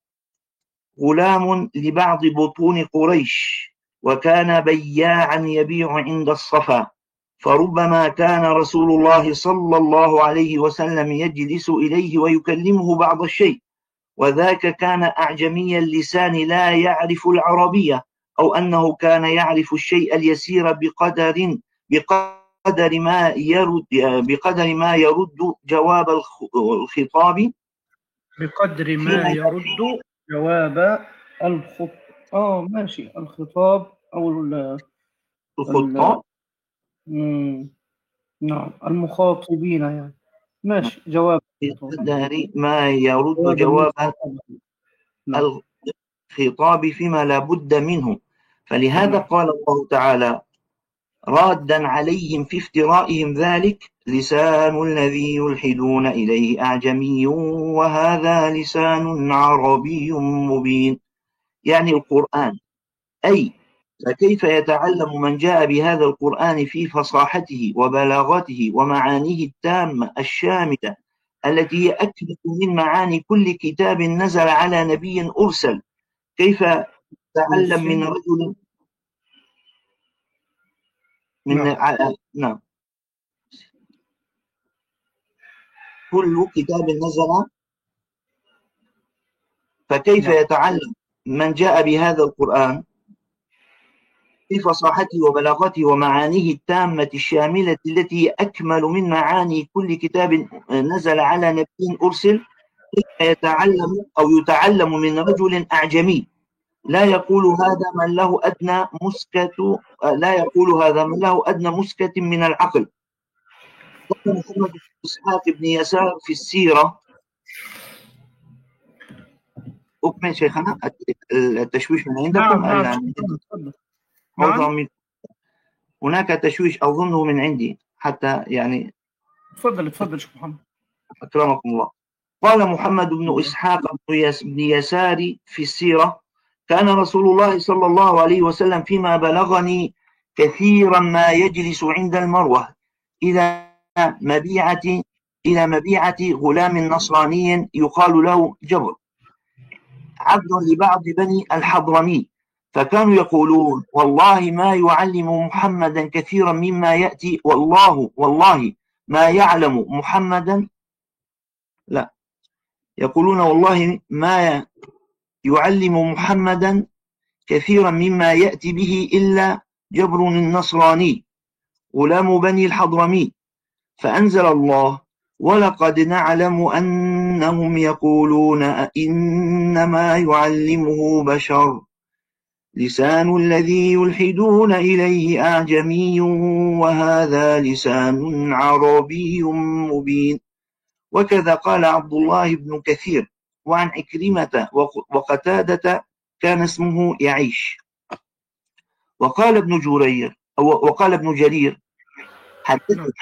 Speaker 6: غلام لبعض بطون قريش وكان بياعا يبيع عند الصفا فربما كان رسول الله صلى الله عليه وسلم يجلس إليه ويكلمه بعض الشيء وذاك كان أعجمي اللسان لا يعرف العربية أو أنه كان يعرف الشيء اليسير بقدر بقدر بقدر ما يرد بقدر ما يرد جواب الخطاب
Speaker 1: بقدر ما يرد جواب الخط اه ماشي الخطاب أو ال...
Speaker 6: الخطاب.
Speaker 1: ال... نعم المخاطبين يعني ماشي جواب
Speaker 6: بقدر ما يرد
Speaker 1: جواب
Speaker 6: جواب
Speaker 1: نعم.
Speaker 6: الخطاب فيما لا بد منه. فلهذا
Speaker 1: نعم.
Speaker 6: قال الله تعالى رادا عليهم في افترائهم ذلك لسان الذي يلحدون إليه أعجمي وهذا لسان عربي مبين، يعني القرآن. أي فكيف يتعلم من جاء بهذا القرآن في فصاحته وبلاغته ومعانيه التامة الشاملة التي هي أكمل من معاني كل كتاب نزل على نبي أرسل، كيف يتعلم من رجل من
Speaker 1: نعم.
Speaker 6: نعم كل كتاب نزل، فكيف
Speaker 1: نعم.
Speaker 6: يتعلم من جاء بهذا القرآن في فصاحته وبلاغته ومعانيه التامة الشاملة التي أكمل من معاني كل كتاب نزل على نبي أرسل، كيف يتعلم أو يتعلم من رجل أعجمي لا يقول هذا من له أدنى مسكة لا يقول هذا من له أدنى مسكة من العقل. قال محمد بن إسحاق بن يسار في السيرة أكمل شيخنا التشويش من عندكم؟
Speaker 1: نعم نعم
Speaker 6: نعم. هناك تشويش أظنه من عندي حتى يعني
Speaker 1: تفضل تفضل شيخ محمد
Speaker 6: أكرمكم الله. قال محمد بن إسحاق بن يسار في السيرة كان رسول الله صلى الله عليه وسلم فيما بلغني كثيرا ما يجلس عند المروة إلى مبيعة إلى مبيعة غلام نصراني يقال له جبر عبد لبعض بني الحضرمي، فكانوا يقولون والله ما يعلم محمدا كثيرا مما يأتي والله والله ما يعلم محمدا لا يقولون والله ما يعلم محمدا كثيرا مما يأتي به إلا جبر النصراني غلام بني الحضرمي. فأنزل الله ولقد نعلم أنهم يقولون إنما يعلمه بشر لسان الذي يلحدون إليه أعجمي وهذا لسان عربي مبين. وكذا قال عبد الله بن كثير وعن عكرمة وقتادة كان اسمه يعيش. وقال ابن جرير وقال ابن جرير حدثني,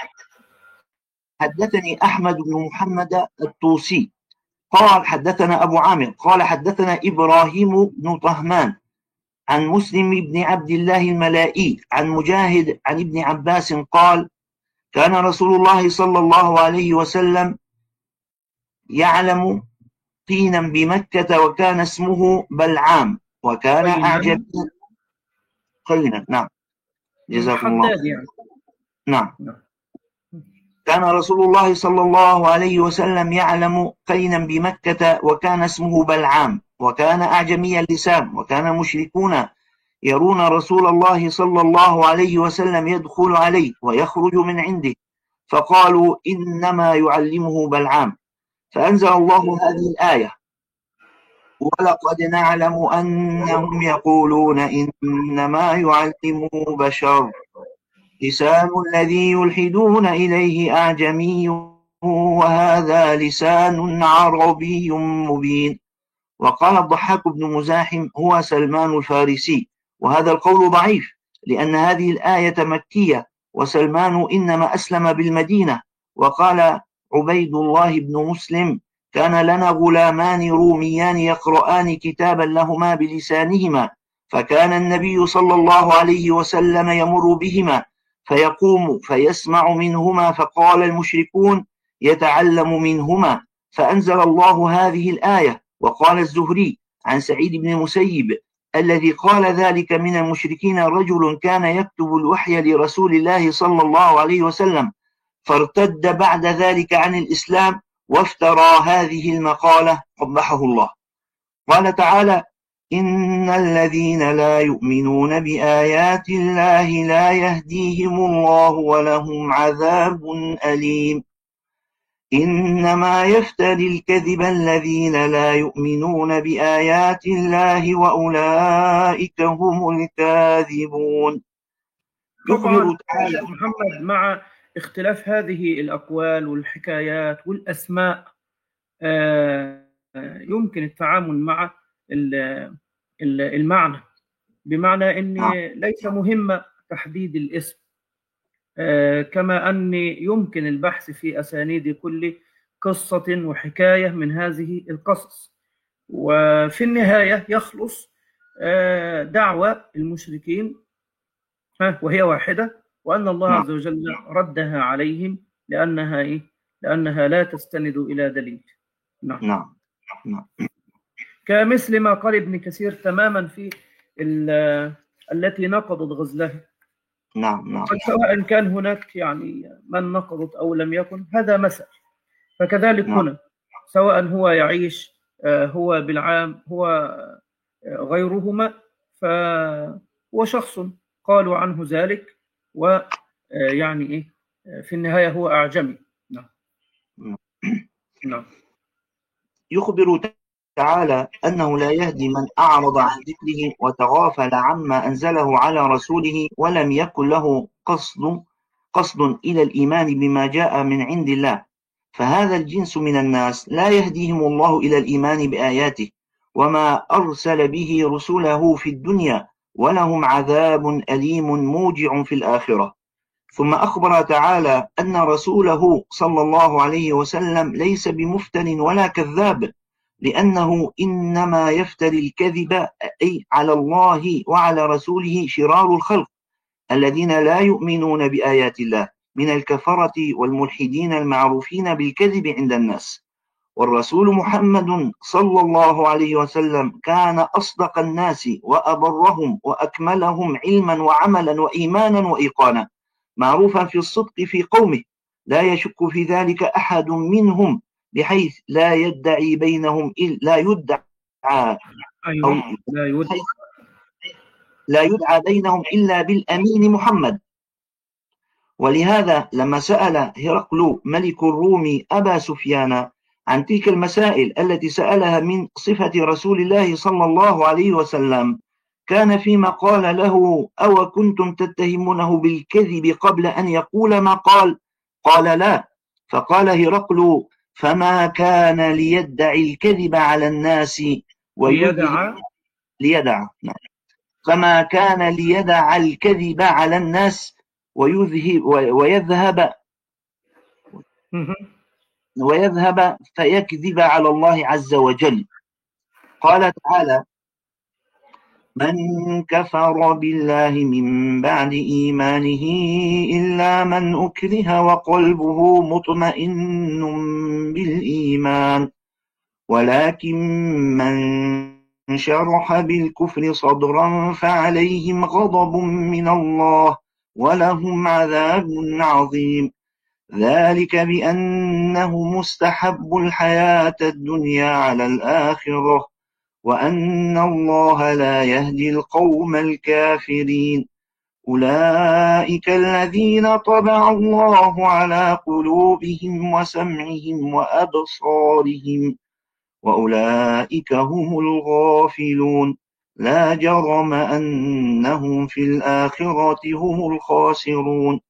Speaker 6: حدثني أحمد بن محمد الطوسي قال حدثنا أبو عامر قال حدثنا إبراهيم بن طهمان عن مسلم بن عبد الله الملائي عن مجاهد عن ابن عباس قال كان رسول الله صلى الله عليه وسلم يعلم قينا بمكة وكان اسمه بلعام وكان أعجبيا قينا. نعم جزاكم الله يعني. نعم كان رسول الله صلى الله عليه وسلم يعلم قينا بمكة وكان اسمه بلعام وكان أعجمي اللسان وكان المشركون يرون رسول الله صلى الله عليه وسلم يدخل عليه ويخرج من عنده فقالوا إنما يعلمه بلعام. فأنزل الله هذه الآية ولقد نعلم أنهم يقولون إنما يعلمه بشر لسان الذي يلحدون إليه أعجمي وهذا لسان عربي مبين. وقال الضحاك بن مزاحم هو سلمان الفارسي، وهذا القول ضعيف لأن هذه الآية مكية وسلمان إنما أسلم بالمدينة. وقال عبيد الله بن مسلم كان لنا غلامان روميان يقرآن كتابا لهما بلسانهما فكان النبي صلى الله عليه وسلم يمر بهما فيقوم فيسمع منهما فقال المشركون يتعلم منهما فأنزل الله هذه الآية. وقال الزهري عن سعيد بن المسيب الذي قال ذلك من المشركين رجل كان يكتب الوحي لرسول الله صلى الله عليه وسلم فارتد بعد ذلك عن الإسلام وافترى هذه المقالة قبحه الله. قال تعالى إن الذين لا يؤمنون بآيات الله لا يهديهم الله ولهم عذاب أليم إنما يفتري الكذب الذين لا يؤمنون بآيات الله وأولئك هم الكاذبون.
Speaker 1: طبعا تعالى محمد مع اختلاف هذه الأقوال والحكايات والأسماء يمكن التعامل مع المعنى، بمعنى أن ليس مهم تحديد الاسم، كما أن يمكن البحث في أسانيد كل قصة وحكاية من هذه القصص، وفي النهاية يخلص دعوة المشركين وهي واحدة، وأن الله عز وجل ردها عليهم لأنها إيه؟ لأنها لا تستند إلى دليل. نعم.
Speaker 6: نعم. نعم.
Speaker 1: كمثل ما قال ابن كثير تماما في التي نقضت غزلها.
Speaker 6: نعم. نعم.
Speaker 1: سواء كان هناك يعني من نقضت أو لم يكن، هذا مثل. فكذلك نعم. هنا سواء هو يعيش هو بالعام هو غيرهما، فهو شخص قالوا عنه ذلك، ويعني إيه في النهاية هو أعجمي. نعم. نعم.
Speaker 6: يخبر تعالى أنه لا يهدي من أعرض عن ذكره وتغافل عما أنزله على رسوله ولم يكن له قصد قصد إلى الإيمان بما جاء من عند الله، فهذا الجنس من الناس لا يهديهم الله إلى الإيمان بآياته وما أرسل به رسله في الدنيا، ولهم عذاب أليم موجع في الآخرة. ثم أخبر تعالى أن رسوله صلى الله عليه وسلم ليس بمفتر ولا كذاب، لأنه إنما يفتري الكذب أي على الله وعلى رسوله شرار الخلق الذين لا يؤمنون بآيات الله من الكفرة والملحدين المعروفين بالكذب عند الناس. والرسول محمد صلى الله عليه وسلم كان أصدق الناس وأبرهم وأكملهم علما وعملا وإيمانا وإيقانا، معروفا في الصدق في قومه لا يشك في ذلك أحد منهم، بحيث لا يدعي بينهم لا يدعى أو
Speaker 1: لا يدعى
Speaker 6: لا يدعى بينهم إلا بالأمين محمد. ولهذا لما سأل هرقل ملك الروم أبا سفيان عن تلك المسائل التي سألها من صفة رسول الله صلى الله عليه وسلم، كان فيما قال له: أو كنتم تتهمونه بالكذب قبل أن يقول ما قال؟ قال: لا. فقال هرقل: فما كان ليدعي الكذب على الناس
Speaker 1: ليدع
Speaker 6: ليدع فما كان ليدع الكذب على الناس ويذهب ويذهب ويذهب فيكذب على الله عز وجل. قال تعالى: من كفر بالله من بعد إيمانه إلا من أكره وقلبه مطمئن بالإيمان، ولكن من شرح بالكفر صدرا فعليهم غضب من الله ولهم عذاب عظيم، ذلك بأنه مستحب الحياة الدنيا على الآخرة وأن الله لا يهدي القوم الكافرين، أولئك الذين طبع الله على قلوبهم وسمعهم وأبصارهم وأولئك هم الغافلون، لا جرم أنهم في الآخرة هم الخاسرون.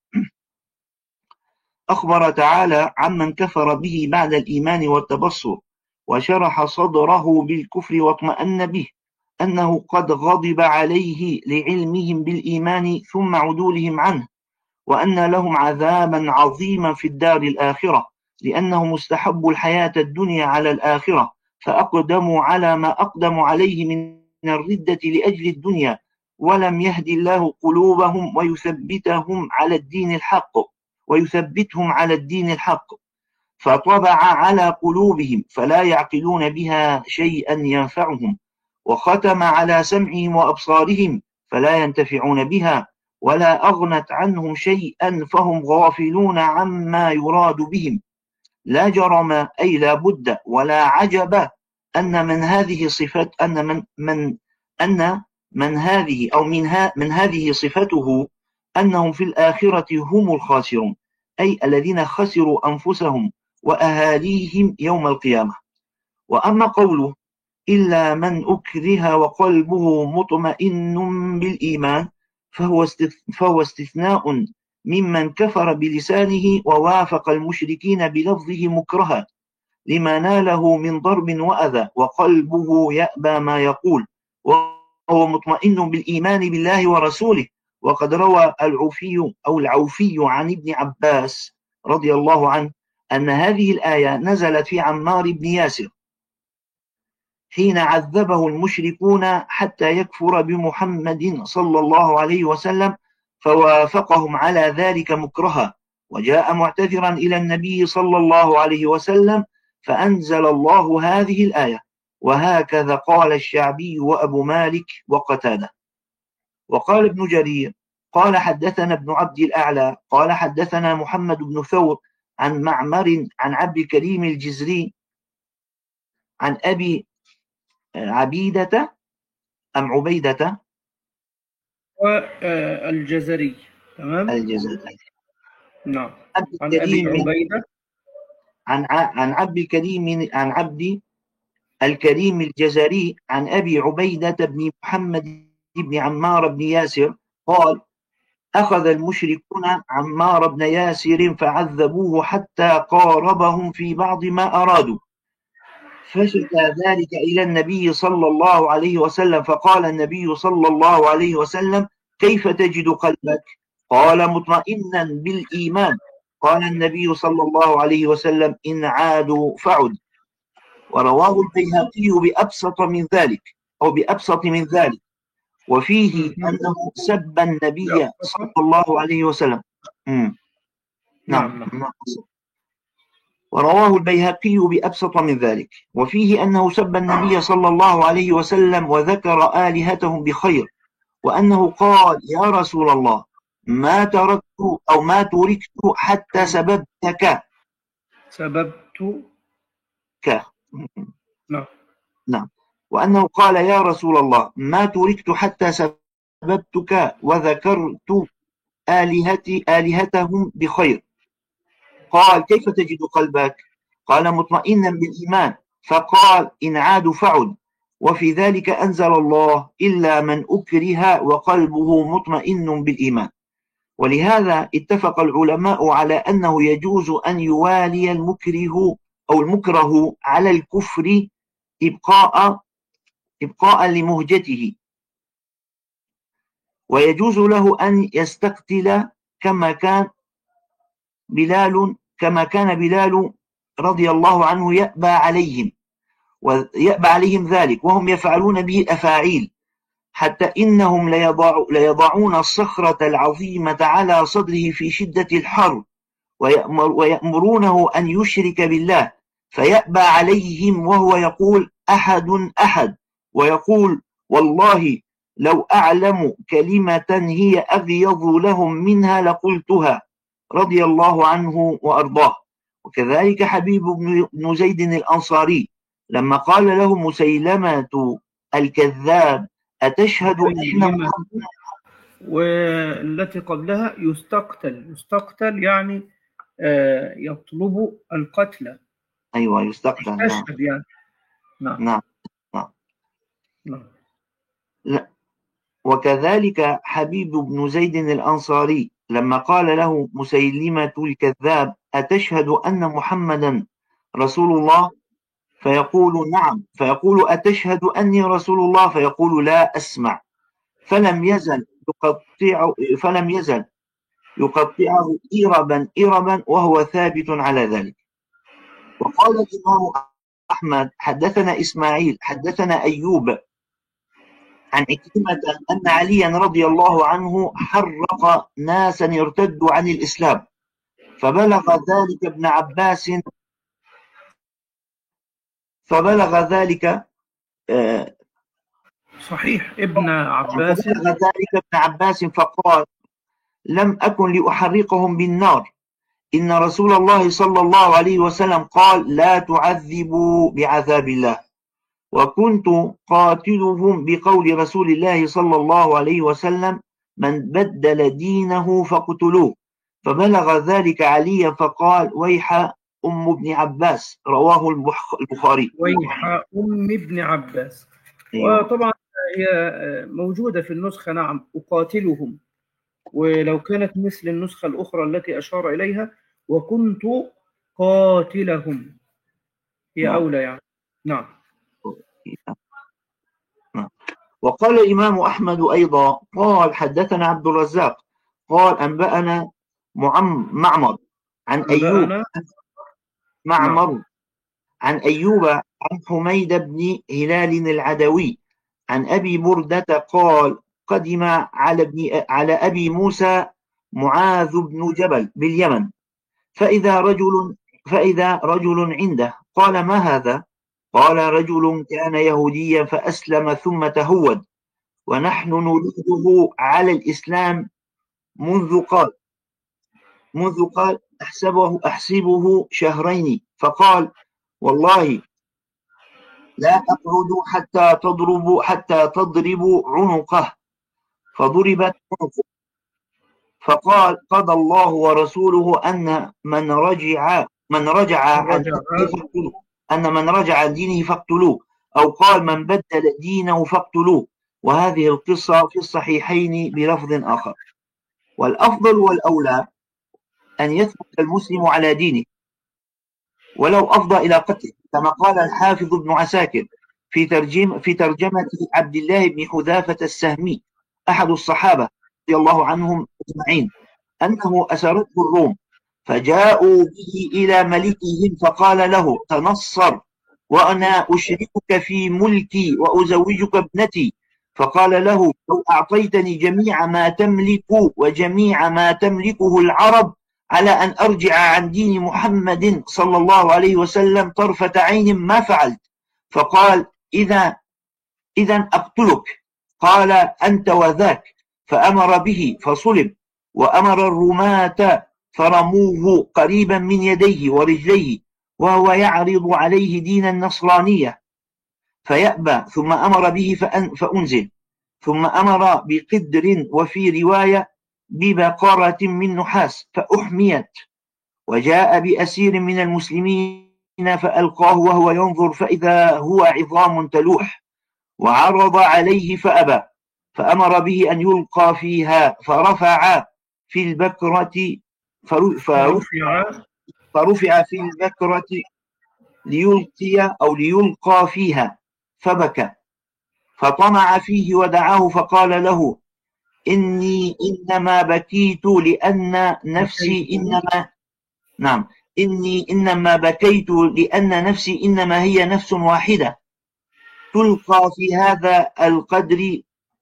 Speaker 6: أخبر تعالى عمن كفر به بعد الإيمان والتبصر وشرح صدره بالكفر واطمأن به أنه قد غضب عليه لعلمهم بالإيمان ثم عدولهم عنه، وأن لهم عذابا عظيما في الدار الآخرة لأنه مستحب الحياة الدنيا على الآخرة، فأقدموا على ما أقدموا عليه من الردة لأجل الدنيا، ولم يهدي الله قلوبهم ويثبتهم على الدين الحق ويثبتهم على الدين الحق فطبع على قلوبهم فلا يعقلون بها شيئا ينفعهم، وختم على سمعهم وأبصارهم فلا ينتفعون بها، ولا أغنت عنهم شيئا فهم غافلون عما يراد بهم. لا جرم أي لا بد ولا عجب أن من هذه صفات أن من, من أن من هذه أو من, ها من هذه صفته أنهم في الآخرة هم الخاسرون، أي الذين خسروا أنفسهم وأهاليهم يوم القيامة. وأما قوله إلا من أكره وقلبه مطمئن بالإيمان فهو فهو استثناء ممن كفر بلسانه ووافق المشركين بلفظه مكرها لما ناله من ضرب وأذى، وقلبه يأبى ما يقول وهو مطمئن بالإيمان بالله ورسوله. وقد روى العوفي أو العوفي عن ابن عباس رضي الله عنه أن هذه الآية نزلت في عمار بن ياسر حين عذبه المشركون حتى يكفر بمحمد صلى الله عليه وسلم، فوافقهم على ذلك مكرها، وجاء معتذرا إلى النبي صلى الله عليه وسلم فأنزل الله هذه الآية. وهكذا قال الشعبي وأبو مالك وقتادة. وقال ابن جرير قال حدثنا ابن عبد الأعلى قال حدثنا محمد بن ثور عن معمر عن عبد الكريم الجزري عن أبي عبيدة أم عبيدة
Speaker 1: والجزري. تمام.
Speaker 6: الجزري.
Speaker 1: نعم.
Speaker 6: عبد
Speaker 1: عن أبي
Speaker 6: الكريم
Speaker 1: عبيدة
Speaker 6: عن عن عبد الكريم عن عبد الكريم الجزري عن أبي عبيدة بن محمد بن عمار بن ياسر قال أخذ المشركون عمار بن ياسر فعذبوه حتى قاربهم في بعض ما أرادوا، فشكى ذلك إلى النبي صلى الله عليه وسلم، فقال النبي صلى الله عليه وسلم كيف تجد قلبك؟ قال مطمئنا بالإيمان. قال النبي صلى الله عليه وسلم إن عادوا فعد. ورواه البيهقي بأبسط من ذلك أو بأبسط من ذلك وفيه أنه سب النبي صلى الله عليه وسلم. مم. نعم. نعم. ورواه البيهقي بأبسط من ذلك وفيه أنه سب النبي صلى الله عليه وسلم وذكر آلهتهم بخير، وأنه قال يا رسول الله ما تركت أو ما تركت حتى سببتك
Speaker 1: سببت
Speaker 6: ك
Speaker 1: نعم.
Speaker 6: نعم. وأنه قال يا رسول الله ما تركت حتى سببتك وذكرت آلهتي آلهتهم بخير. قال كيف تجد قلبك؟ قال مطمئنا بالإيمان. فقال إن عادوا فعد. وفي ذلك أنزل الله إلا من أكره وقلبه مطمئن بالإيمان. ولهذا اتفق العلماء على أنه يجوز أن يوالي المكره أو المكره على الكفر إبقاء إبقاء لمهجته، ويجوز له أن يستقتل كما كان بلال كما كان بلال رضي الله عنه يأبى عليهم ويأبى عليهم ذلك وهم يفعلون به الأفاعيل، حتى إنهم ليضع ليضعون الصخرة العظيمة على صدره في شدة الحر ويأمر ويأمرونه أن يشرك بالله فيأبى عليهم وهو يقول أحد أحد، ويقول والله لو أعلم كلمة هي أغيظ لهم منها لقلتها رضي الله عنه وأرضاه. وكذلك حبيب بن زيد الأنصاري لما قال له مسيلمة الكذاب أتشهد أن محمد،
Speaker 1: والتي قبلها يستقتل يستقتل يعني آه يطلب القتل.
Speaker 6: أيوة يستقتل. نعم.
Speaker 1: يعني. نعم.
Speaker 6: نعم. نعم.
Speaker 1: نعم.
Speaker 6: لا. وكذلك حبيب بن زيد الأنصاري لما قال له مسيلمة الكذاب أتشهد أن محمدا رسول الله فيقول نعم، فيقول أتشهد أني رسول الله فيقول لا أسمع، فلم يزل يقطع فلم يزل يقطعه إربا إربا وهو ثابت على ذلك. وقال الإمام أحمد حدثنا إسماعيل حدثنا أيوب عن عكرمة أن عليا رضي الله عنه حرق ناسا ارتدوا عن الإسلام، فبلغ ذلك ابن عباس فبلغ ذلك آه
Speaker 1: صحيح ابن عباس
Speaker 6: فبلغ ذلك ابن عباس فقال لم أكن لأحرقهم بالنار، إن رسول الله صلى الله عليه وسلم قال لا تعذبوا بعذاب الله. وكنت قاتلهم بقول رسول الله صلى الله عليه وسلم من بدل دينه فاقتلوه. فبلغ ذلك عليا فقال ويح أم ابن عباس، رواه البخاري.
Speaker 1: ويح أم ابن عباس.
Speaker 6: أيوة.
Speaker 1: وطبعا هي موجودة في النسخة، نعم، أقاتلهم، ولو كانت مثل النسخة الأخرى التي أشار إليها وكنت قاتلهم هي
Speaker 6: نعم.
Speaker 1: أولى يعني. نعم.
Speaker 6: نعم. وقال الإمام أحمد أيضا قال حدثنا عبد الرزاق قال أنبأنا معمر عن أيوب
Speaker 1: أنبأنا
Speaker 6: معمر
Speaker 1: نعم.
Speaker 6: عن أيوب عن حميد بن هلال العدوي عن أبي بردة قال قدم على, ابن على أبي موسى معاذ بن جبل باليمن، فإذا رجل فإذا رجل عنده قال ما هذا؟ قال رجل كان يهوديا فأسلم ثم تهود، ونحن نريده على الإسلام منذ قال منذ قال أحسبه أحسبه شهرين، فقال والله لا أقعد حتى تضرب حتى تضرب عنقه، فضربت عنقه. فقال قضى الله ورسوله أن من رجع من رجع عن
Speaker 1: رجع
Speaker 6: دينه فاقتلوه أن من رجع عن دينه فاقتلوه، أو قال من بدل دينه فاقتلوه. وهذه القصة في الصحيحين بلفظ آخر. والأفضل والأولى أن يثبت المسلم على دينه ولو أفضى إلى قتله، كما قال الحافظ ابن عساكر في ترجمة في ترجمة عبد الله بن حذافة السهمي أحد الصحابة رضي الله عنهم أجمعين أنه أسرته الروم، فجاءوا به إلى ملكهم فقال له تنصر وأنا أشركك في ملكي وأزوجك ابنتي. فقال له لو أعطيتني جميع ما تملك وجميع ما تملكه العرب على أن أرجع عن دين محمد صلى الله عليه وسلم طرفة عين ما فعلت. فقال إذا إذا أقتلك. قال أنت وذاك. فأمر به فصلب، وأمر الرماة فرموه قريبا من يديه ورجليه وهو يعرض عليه دين النصرانية فيأبى، ثم أمر به فأنزل، ثم أمر بقدر وفي رواية ببقرة من نحاس فأحميت، وجاء بأسير من المسلمين فألقاه وهو ينظر فإذا هو عظام تلوح، وعرض عليه فأبى، فأمر به أن يلقى فيها فرفع في البكرة فرفع, فرفع في البكرة ليلقي أو ليلقى فيها فبكى، فطمع فيه ودعاه فقال له إني إنما بكيت لأن نفسي إنما نعم إني إنما بكيت لأن نفسي إنما هي نفس واحدة تلقى في هذا القدر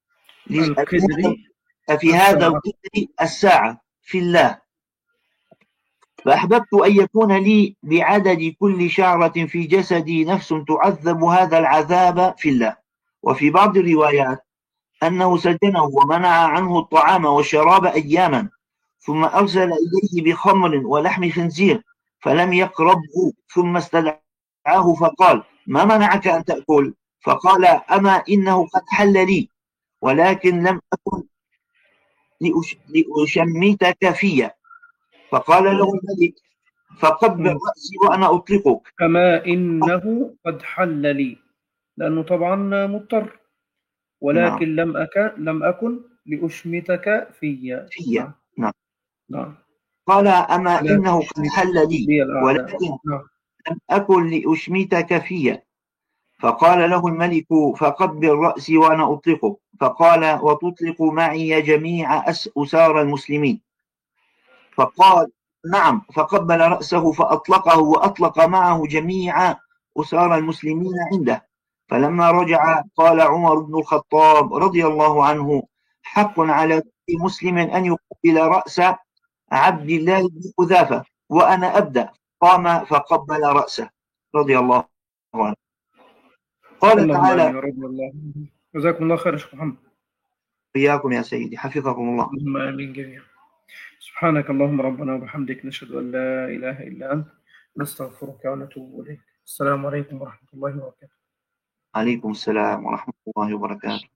Speaker 6: في هذا القدر الساعة في الله، فأحببت أن يكون لي بعدد كل شعرة في جسدي نفس تعذب هذا العذاب في الله. وفي بعض الروايات أنه سجنه ومنع عنه الطعام والشراب أياما، ثم أرسل إليه بخمر ولحم خنزير فلم يقربه، ثم استدعاه فقال ما منعك أن تأكل؟ فقال أما إنه قد حل لي ولكن لم أكن لأشمتك فيه. فقال له الملك فقبل رأسي وأنا أطلقك.
Speaker 1: أما إنه قد حل لي، لأنه طبعا مضطر، ولكن نعم. لم أكن لم أكن لأشمتك فيه.
Speaker 6: فيه. نعم.
Speaker 1: نعم.
Speaker 6: قال أما إنه قد حل لي ولكن
Speaker 1: نعم.
Speaker 6: لم أكن لأشمتك فيه. فقال له الملك فقبل رأسي وأنا أطلقه. فقال وتطلق معي جميع أسار المسلمين؟ فقال نعم. فقبل رأسه فأطلقه وأطلق معه جميع أسار المسلمين عنده. فلما رجع قال عمر بن الخطاب رضي الله عنه حق على كل مسلم أن يقبل رأس عبد الله بن حذافة وأنا أبدأ. قام فقبل رأسه رضي الله عنه. قال تعالى
Speaker 1: رضي الله. جزاكم الله خير يا شيخ محمد.
Speaker 6: إياكم يا سيدي حفظكم الله.
Speaker 1: اللهم آمين جميعا. سبحانك اللهم ربنا وبحمدك نشهد أن لا إله إلا أنت نستغفرك ونتوب إليك. السلام عليكم ورحمة الله وبركاته.
Speaker 6: عليكم السلام ورحمة الله وبركاته.